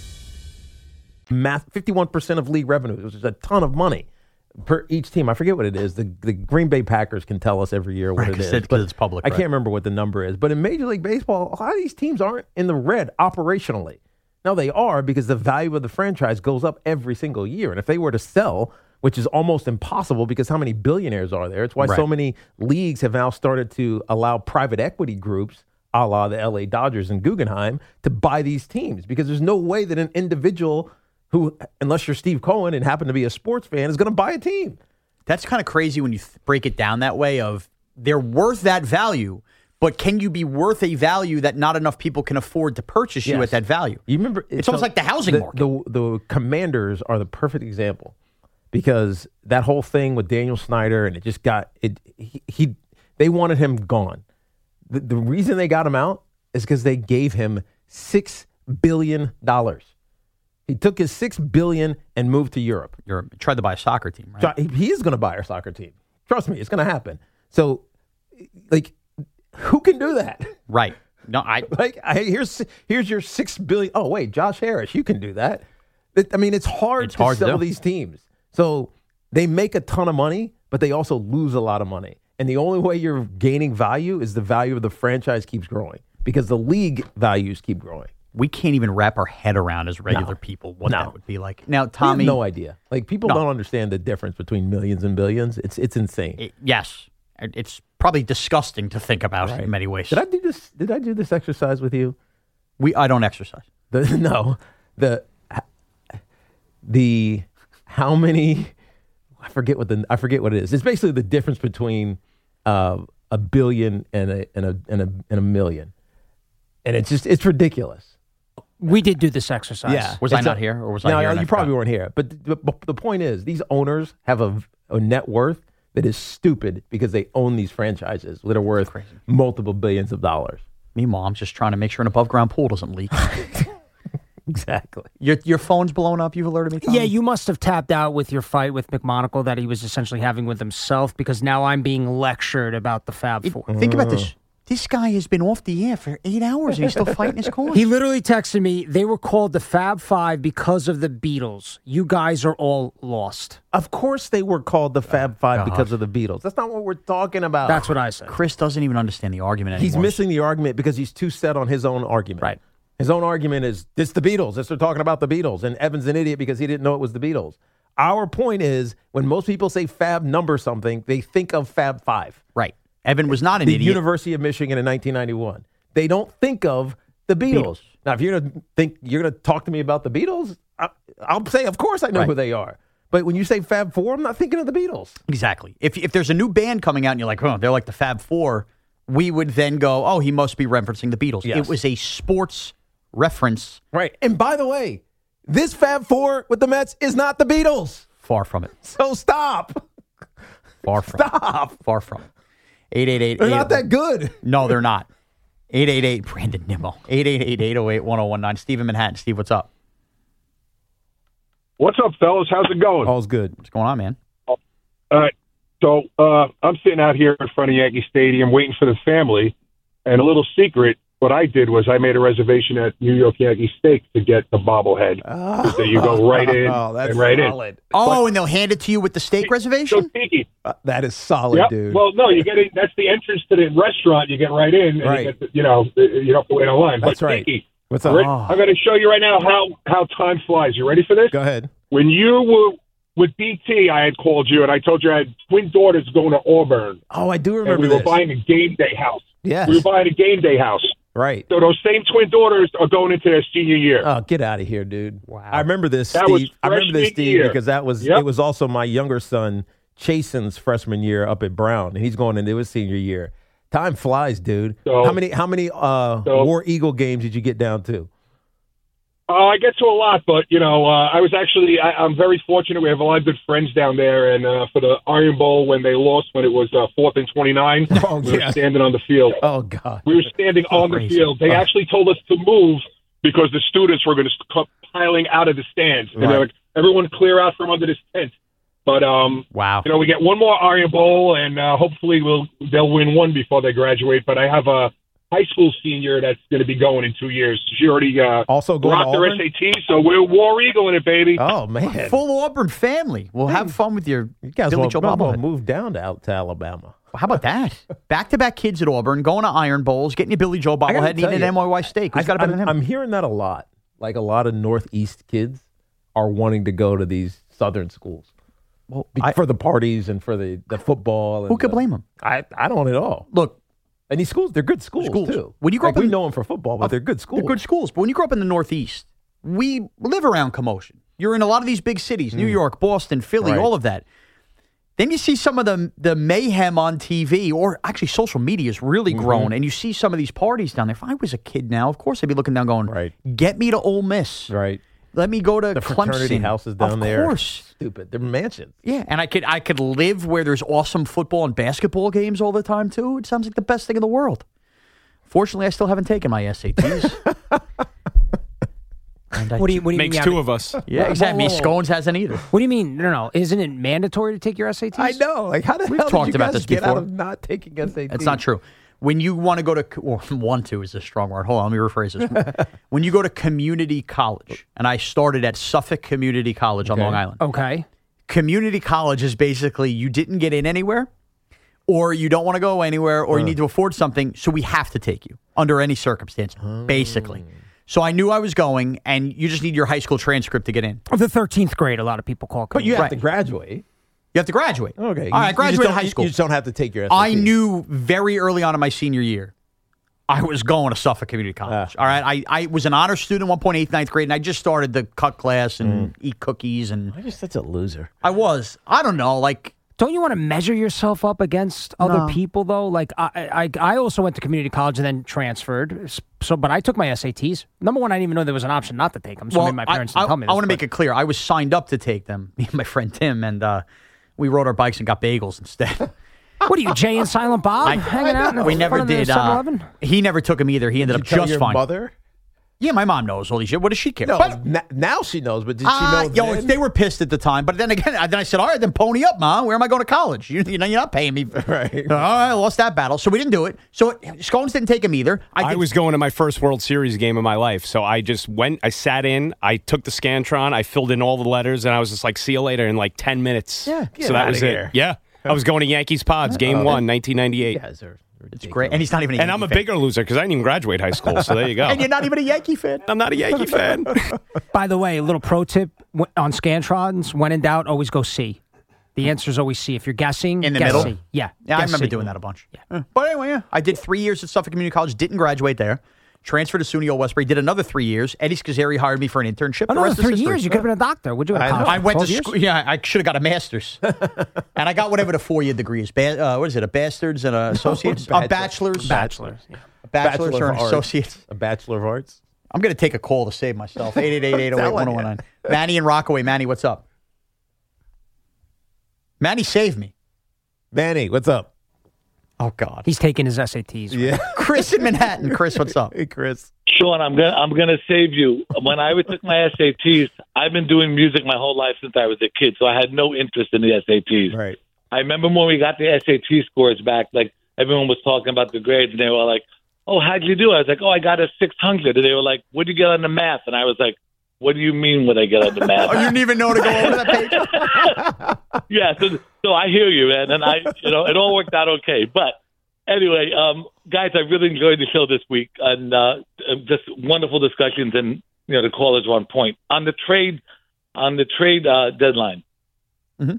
51% of league revenue, which is a ton of money per each team. I forget what it is. The Green Bay Packers can tell us every year what it is. Because it's public. I can't remember what the number is. But in Major League Baseball, a lot of these teams aren't in the red operationally. Now they are, because the value of the franchise goes up every single year. And if they were to sell, which is almost impossible because how many billionaires are there? It's why so many leagues have now started to allow private equity groups, a la the LA Dodgers and Guggenheim, to buy these teams, because there's no way that an individual who, unless you're Steve Cohen and happen to be a sports fan, is going to buy a team. That's kind of crazy when you break it down that way of they're worth that value, but can you be worth a value that not enough people can afford to purchase you at that value? You remember, it's almost like the housing market. The Commanders are the perfect example, because that whole thing with Daniel Snyder, and it just got they wanted him gone. The reason they got him out is because they gave him $6 billion. He took his $6 billion and moved to Europe. Tried to buy a soccer team, right? He is going to buy our soccer team. Trust me, it's going to happen. So, who can do that? Right. No, here's your $6 billion. Oh wait, Josh Harris, you can do that. It's hard to sell these teams. So they make a ton of money, but they also lose a lot of money. And the only way you're gaining value is the value of the franchise keeps growing, because the league values keep growing. We can't even wrap our head around as regular people what that would be like. Now, Tommy, we have no idea. People don't understand the difference between millions and billions. It's insane. Yes, it's probably disgusting to think about in many ways. Did I do this exercise with you? I don't exercise. How many? I forget what it is. It's basically the difference between a billion and a million, and it's ridiculous. We did do this exercise. Yeah. Was I not here, or was I here? No, you probably weren't here. But the point is, these owners have a net worth that is stupid because they own these franchises that are worth multiple billions of dollars. Meanwhile, I'm just trying to make sure an above-ground pool doesn't leak. Exactly. Your phone's blowing up. You've alerted me, Tommy? Yeah, you must have tapped out with your fight with McMonagle that he was essentially having with himself, because now I'm being lectured about the Fab Four. Think about this. This guy has been off the air for 8 hours and he's still fighting his cause. He literally texted me, they were called the Fab Five because of the Beatles. You guys are all lost. Of course they were called the Fab Five because of the Beatles. That's not what we're talking about. That's what I said. Chris doesn't even understand the argument anymore. He's missing the argument because he's too set on his own argument. Right. His own argument is, it's the Beatles. They're talking about the Beatles. And Evan's an idiot because he didn't know it was the Beatles. Our point is, when most people say Fab number something, they think of Fab Five. Right. Evan was not an the idiot. University of Michigan in 1991. They don't think of the Beatles. Now, if you're going to talk to me about the Beatles, I'll say, of course I know who they are. But when you say Fab Four, I'm not thinking of the Beatles. Exactly. If there's a new band coming out and you're like, oh, they're like the Fab Four, we would then go, oh, he must be referencing the Beatles. Yes. It was a sports reference. Right. And by the way, this Fab Four with the Mets is not the Beatles. Far from it. So stop. Far from Stop. it. Far from it. 888. They're not that good. No, they're not. 888 Brandon Nimmo. 888-808-1019. Steve in Manhattan. Steve, what's up? What's up, fellas? How's it going? All's good. What's going on, man? All right. So I'm sitting out here in front of Yankee Stadium waiting for the family. And a little secret, what I did was I made a reservation at New York Yankee Steak to get the bobblehead. So you go right in that's and right solid. in. Oh, and they'll hand it to you with the steak reservation? So Tiki. That is solid, Yep. dude. Well, no, you get it. That's the entrance to the restaurant. You get right in, and Right. you get you don't have to wait in line. That's but right. Tiki, What's up? I'm going to show you right now how time flies. You ready for this? Go ahead. When you were with BT, I had called you, and I told you I had twin daughters going to Auburn. Oh, I do And remember we this. were buying a game day house. Yes. We were buying a game day house. Right. So those same twin daughters are going into their senior year. Oh, get out of here, dude. Wow. I remember this, That was Steve. I remember this, freshman Steve, year. because that was Yep. it was also my younger son, Chasen's freshman year up at Brown, and he's going into his senior year. Time flies, dude. So- how many War Eagle games did you get down to? I get to a lot, but, I was actually, I'm very fortunate. We have a lot of good friends down there. And for the Iron Bowl, when they lost, when it was 4th and 29, we were standing on the field. Oh, God. We were standing on the field. They actually told us to move because the students were going to come piling out of the stands. And they're like, everyone clear out from under this tent. But, wow. We get one more Iron Bowl, and hopefully they'll win one before they graduate. But I have a high school senior that's going to be going in 2 years. She already also going rocked to her Auburn? SAT, so we're War Eagle in it, baby. Oh, man. Full Auburn family. We'll have fun with your You guys Billy want Joe bobblehead. to move down to Alabama. How about that? Back-to-back kids at Auburn, going to Iron Bowls, getting your Billy Joe I gotta bobblehead, and tell eating an you, MYY steak. Who's got it better than him? I'm hearing that a lot. Like a lot of Northeast kids are wanting to go to these Southern schools. Well, For the parties and for the football. And Who could blame them? I don't at all. Look, and these schools, they're good schools too. When you grow Like, up we in, know them for football, but they're good schools. They're good schools. But when you grow up in the Northeast, we live around commotion. You're in a lot of these big cities, New York, Boston, Philly, Right. all of that. Then you see some of the mayhem on TV, or actually social media has really grown, and you see some of these parties down there. If I was a kid now, of course I'd be looking down going, get me to Ole Miss. Right. Let me go to The Clemson. fraternity houses down there. Of course. Stupid. They're mansions. Yeah, and I could live where there's awesome football and basketball games all the time, too. It sounds like the best thing in the world. Fortunately, I still haven't taken my SATs. What do you Makes mean? two of us. Yeah, exactly. Whoa. Scones hasn't either. What do you mean? No. Isn't it mandatory to take your SATs? I know. Like, how the We've hell did talked you about guys this get out before. of not taking SATs? That's not true. When you want to go to, or want to is a strong word. Hold on, let me rephrase this. When you go to community college, and I started at Suffolk Community College on Long Island. Okay. Community college is basically you didn't get in anywhere, or you don't want to go anywhere, or you need to afford something, so we have to take you under any circumstance, basically. So I knew I was going, and you just need your high school transcript to get in. The 13th grade, a lot of people call. But you have Right. to graduate. You have to graduate. Okay. All right, I graduated high school. You just don't have to take your SAT. I knew very early on in my senior year, I was going to Suffolk Community College. All right. I was an honor student at one point, 8th, 9th grade, and I just started the cut class and eat cookies. And I'm just such a loser. I was. I don't know. Like, Don't you want to measure yourself up against other No. people though? Like I also went to community college and then transferred. So, but I took my SATs. Number one, I didn't even know there was an option not to take them. So maybe my parents didn't tell me this. I want to make it clear. I was signed up to take them, me and my friend Tim, and we rode our bikes and got bagels instead. What are you, Jay and Silent Bob? Hanging out in the We never front of the did. 7-Eleven? He never took them either. He ended up Did you tell just your fine. mother? Yeah, my mom knows all these shit. What does she care? No, But- now she knows, but did she know then? They were pilled at the time. But then again, I said, all right, then pony up, Mom. Where am I going to college? You're not paying me. Right. All right, I lost that battle. So we didn't do it. So Scones didn't take him either. I was going to my first World Series game of my life. So I just went, I sat in, I took the Scantron, I filled in all the letters, and I was just like, see you later in like 10 minutes. Yeah. So that was it. Yeah. I was going to Yankees Pods, game 1, 1998. You guys are It's great. And he's not even a And Yankee I'm a fan. bigger loser because I didn't even graduate high school. So there you go. And you're not even a Yankee fan. I'm not a Yankee fan. By the way, a little pro tip on Scantrons: when in doubt, always go C. The answer is always C. If you're guessing, In the guess middle? C. Yeah, Yeah, I guess remember C. doing that a bunch. Yeah. But anyway, yeah. I did 3 years at Suffolk Community College, didn't graduate there. Transferred to SUNY Old Westbury, did another 3 years. Eddie Scazzeri hired me for an internship. The Another rest is 3 history. years. You could have been a doctor. Would you have college? I went to 12 years? school. Yeah, I should have got a master's. And I got whatever the 4-year degree is. What is it, a bastard's and an associate's? A bachelor's? Bachelor's. Yeah. A bachelor's Bachelor or of an Arts. associate's? A Bachelor of Arts. I'm going to take a call to save myself. 888-808-1019. Manny in Rockaway. Manny, what's up? Manny, save me. Manny, what's up? Oh, God. He's taking his SATs. Yeah. Chris in Manhattan. Chris, what's up? Hey, Chris. Sean, I'm gonna save you. When I took my SATs, I've been doing music my whole life since I was a kid, so I had no interest in the SATs. Right. I remember when we got the SAT scores back, like everyone was talking about the grades, and they were like, "Oh, how'd you do?" I was like, "Oh, I got a 600," and they were like, "What'd you get on the math?" And I was like, "What do you mean? What I get on the math?" Oh, you didn't even know to go over that page? Yeah, so I hear you, man, and it all worked out okay. But anyway, guys, I really enjoyed the show this week, and just wonderful discussions, and the callers were on point on the trade deadline. Mm-hmm.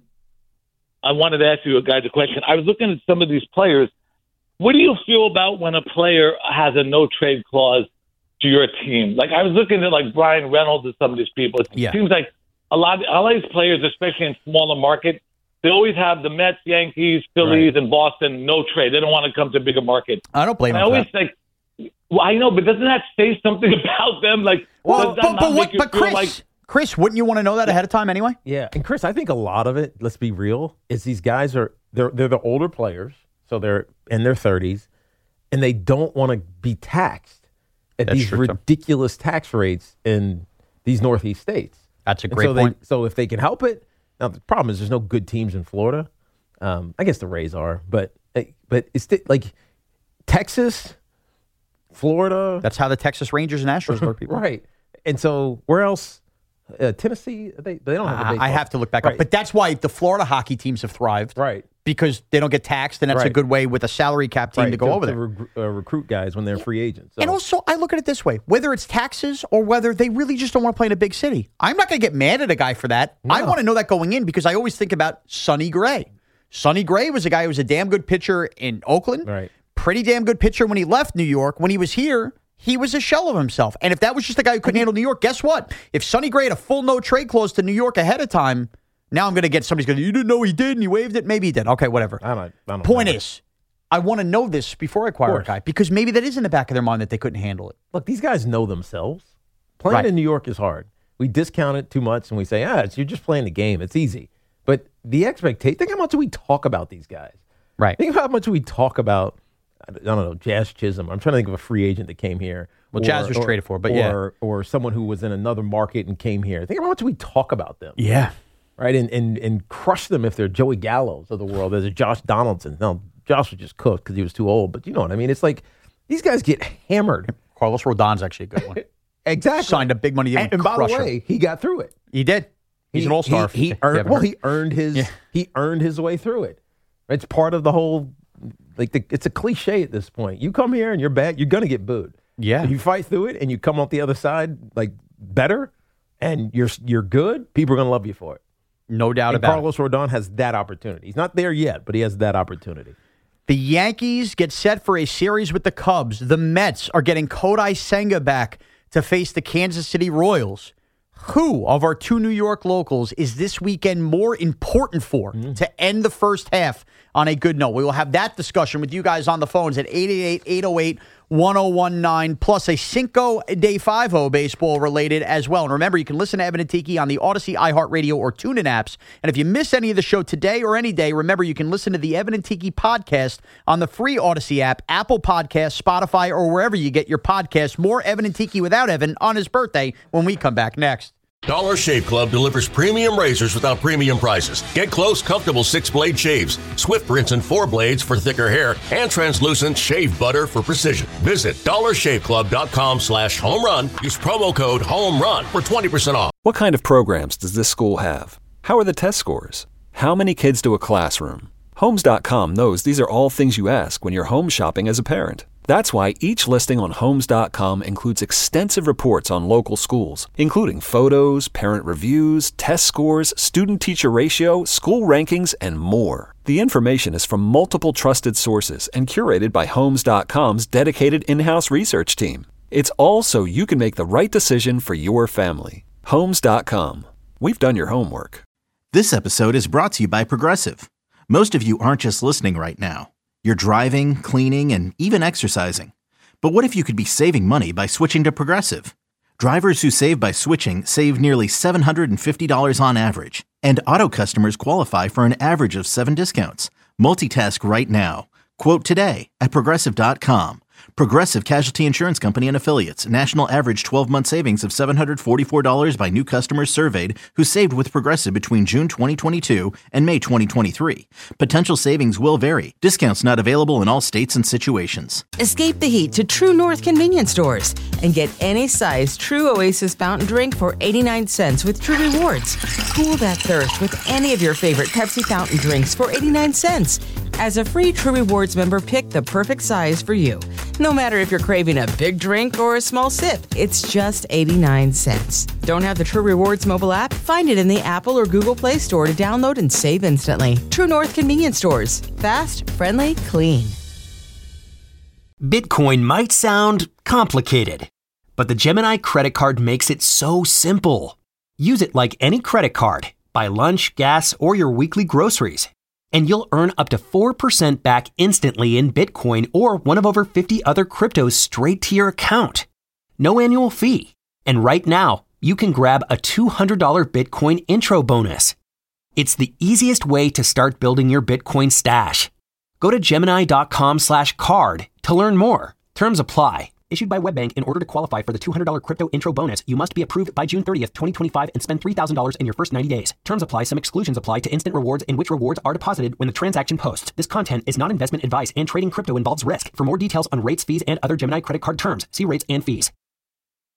I wanted to ask you guys a question. I was looking at some of these players. What do you feel about when a player has a no trade clause to your team? Like I was looking at like Brian Reynolds and some of these people. It seems like a lot of these players, especially in smaller markets, they always have the Mets, Yankees, Phillies, and Boston, no trade. They don't want to come to a bigger market. I don't blame them. I always think, well, I know, but doesn't that say something about them? Like, does that not make you feel Chris, like... Chris, wouldn't you want to know that ahead of time anyway? Yeah, and Chris, I think a lot of it, let's be real, is these guys they're the older players, so they're in their 30s, and they don't want to be taxed at these ridiculous tax rates in these Northeast states. That's a great point. So if they can help it, now the problem is there's no good teams in Florida. I guess the Rays are, but it's like Texas, Florida. That's how the Texas Rangers and Astros work, people. Right. And so where else? Tennessee, they don't have the baseball. I have to look back up. But that's why the Florida hockey teams have thrived. Right. Because they don't get taxed, and that's a good way with a salary cap team to go over there. Recruit guys when they're free agents. So. And also, I look at it this way. Whether it's taxes or whether they really just don't want to play in a big city. I'm not going to get mad at a guy for that. No. I want to know that going in because I always think about Sonny Gray. Sonny Gray was a guy who was a damn good pitcher in Oakland. Right. Pretty damn good pitcher when he left New York. When he was here, he was a shell of himself. And if that was just a guy who couldn't handle New York, guess what? If Sonny Gray had a full no trade clause to New York ahead of time, now I'm going to get somebody's going to, you didn't know he did and he waived it? Maybe he did. Okay, whatever. I don't Point is, I want to know this before I acquire a guy because maybe that is in the back of their mind that they couldn't handle it. Look, these guys know themselves. Playing in New York is hard. We discount it too much and we say, you're just playing the game. It's easy. But the expectation, think how much we talk about these guys. Right. Think how much we talk about, I don't know, Jazz Chisholm. I'm trying to think of a free agent that came here. Well, Jazz was traded for, but or someone who was in another market and came here. Think how much we talk about them. Yeah. Right, and crush them if they're Joey Gallo's of the world. There's a Josh Donaldson. No, Josh was just cooked because he was too old. But you know what I mean? It's like these guys get hammered. Carlos Rodon's actually a good one. Exactly. Signed a big money deal. And by the way, he got through it. He did. He's an all-star. He earned his way through it. It's part of the whole. It's a cliche at this point. You come here and you're bad, you're gonna get booed. Yeah. If you fight through it and you come off the other side better, and you're good, people are gonna love you for it. No doubt about Carlos Rodon has that opportunity. He's not there yet, but he has that opportunity. The Yankees get set for a series with the Cubs. The Mets are getting Kodai Senga back to face the Kansas City Royals. Who of our two New York locals is this weekend more important for to end the first half on a good note? We will have that discussion with you guys on the phones at 888-808-1019. 1019, plus a Cinco de Five-O baseball related as well. And remember, you can listen to Evan and Tiki on the Odyssey, iHeartRadio, or TuneIn apps. And if you miss any of the show today or any day, remember, you can listen to the Evan and Tiki podcast on the free Odyssey app, Apple Podcasts, Spotify, or wherever you get your podcasts. More Evan and Tiki without Evan on his birthday when we come back next. Dollar Shave Club delivers premium razors without premium prices. Get close, comfortable 6-blade shaves, Swift rinse and 4 blades for thicker hair, and translucent shave butter for precision. Visit dollarshaveclub.com/home run. Use promo code HOMERUN for 20% off. What kind of programs does this school have? How are the test scores? How many kids do a classroom? Homes.com knows these are all things you ask when you're home shopping as a parent. That's why each listing on Homes.com includes extensive reports on local schools, including photos, parent reviews, test scores, student-teacher ratio, school rankings, and more. The information is from multiple trusted sources and curated by Homes.com's dedicated in-house research team. It's all so you can make the right decision for your family. Homes.com. We've done your homework. This episode is brought to you by Progressive. Most of you aren't just listening right now. You're driving, cleaning, and even exercising. But what if you could be saving money by switching to Progressive? Drivers who save by switching save nearly $750 on average. And auto customers qualify for an average of 7 discounts. Multitask right now. Quote today at Progressive.com. Progressive Casualty Insurance Company and Affiliates. National average 12-month savings of $744 by new customers surveyed who saved with Progressive between June 2022 and May 2023. Potential savings will vary. Discounts not available in all states and situations. Escape the heat to True North convenience stores and get any size True Oasis fountain drink for 89 cents with True Rewards. Cool that thirst with any of your favorite Pepsi fountain drinks for 89 cents. As a free True Rewards member, pick the perfect size for you. No matter if you're craving a big drink or a small sip, it's just 89 cents. Don't have the True Rewards mobile app? Find it in the Apple or Google Play Store to download and save instantly. True North convenience stores. Fast, friendly, clean. Bitcoin might sound complicated, but the Gemini credit card makes it so simple. Use it like any credit card. Buy lunch, gas, or your weekly groceries. And you'll earn up to 4% back instantly in Bitcoin or one of over 50 other cryptos straight to your account. No annual fee. And right now, you can grab a $200 Bitcoin intro bonus. It's the easiest way to start building your Bitcoin stash. Go to Gemini.com/card to learn more. Terms apply. Issued by WebBank. In order to qualify for the $200 crypto intro bonus, you must be approved by June 30th, 2025 and spend $3,000 in your first 90 days. Terms apply. Some exclusions apply to instant rewards in which rewards are deposited when the transaction posts. This content is not investment advice and trading crypto involves risk. For more details on rates, fees, and other Gemini credit card terms, see rates and fees.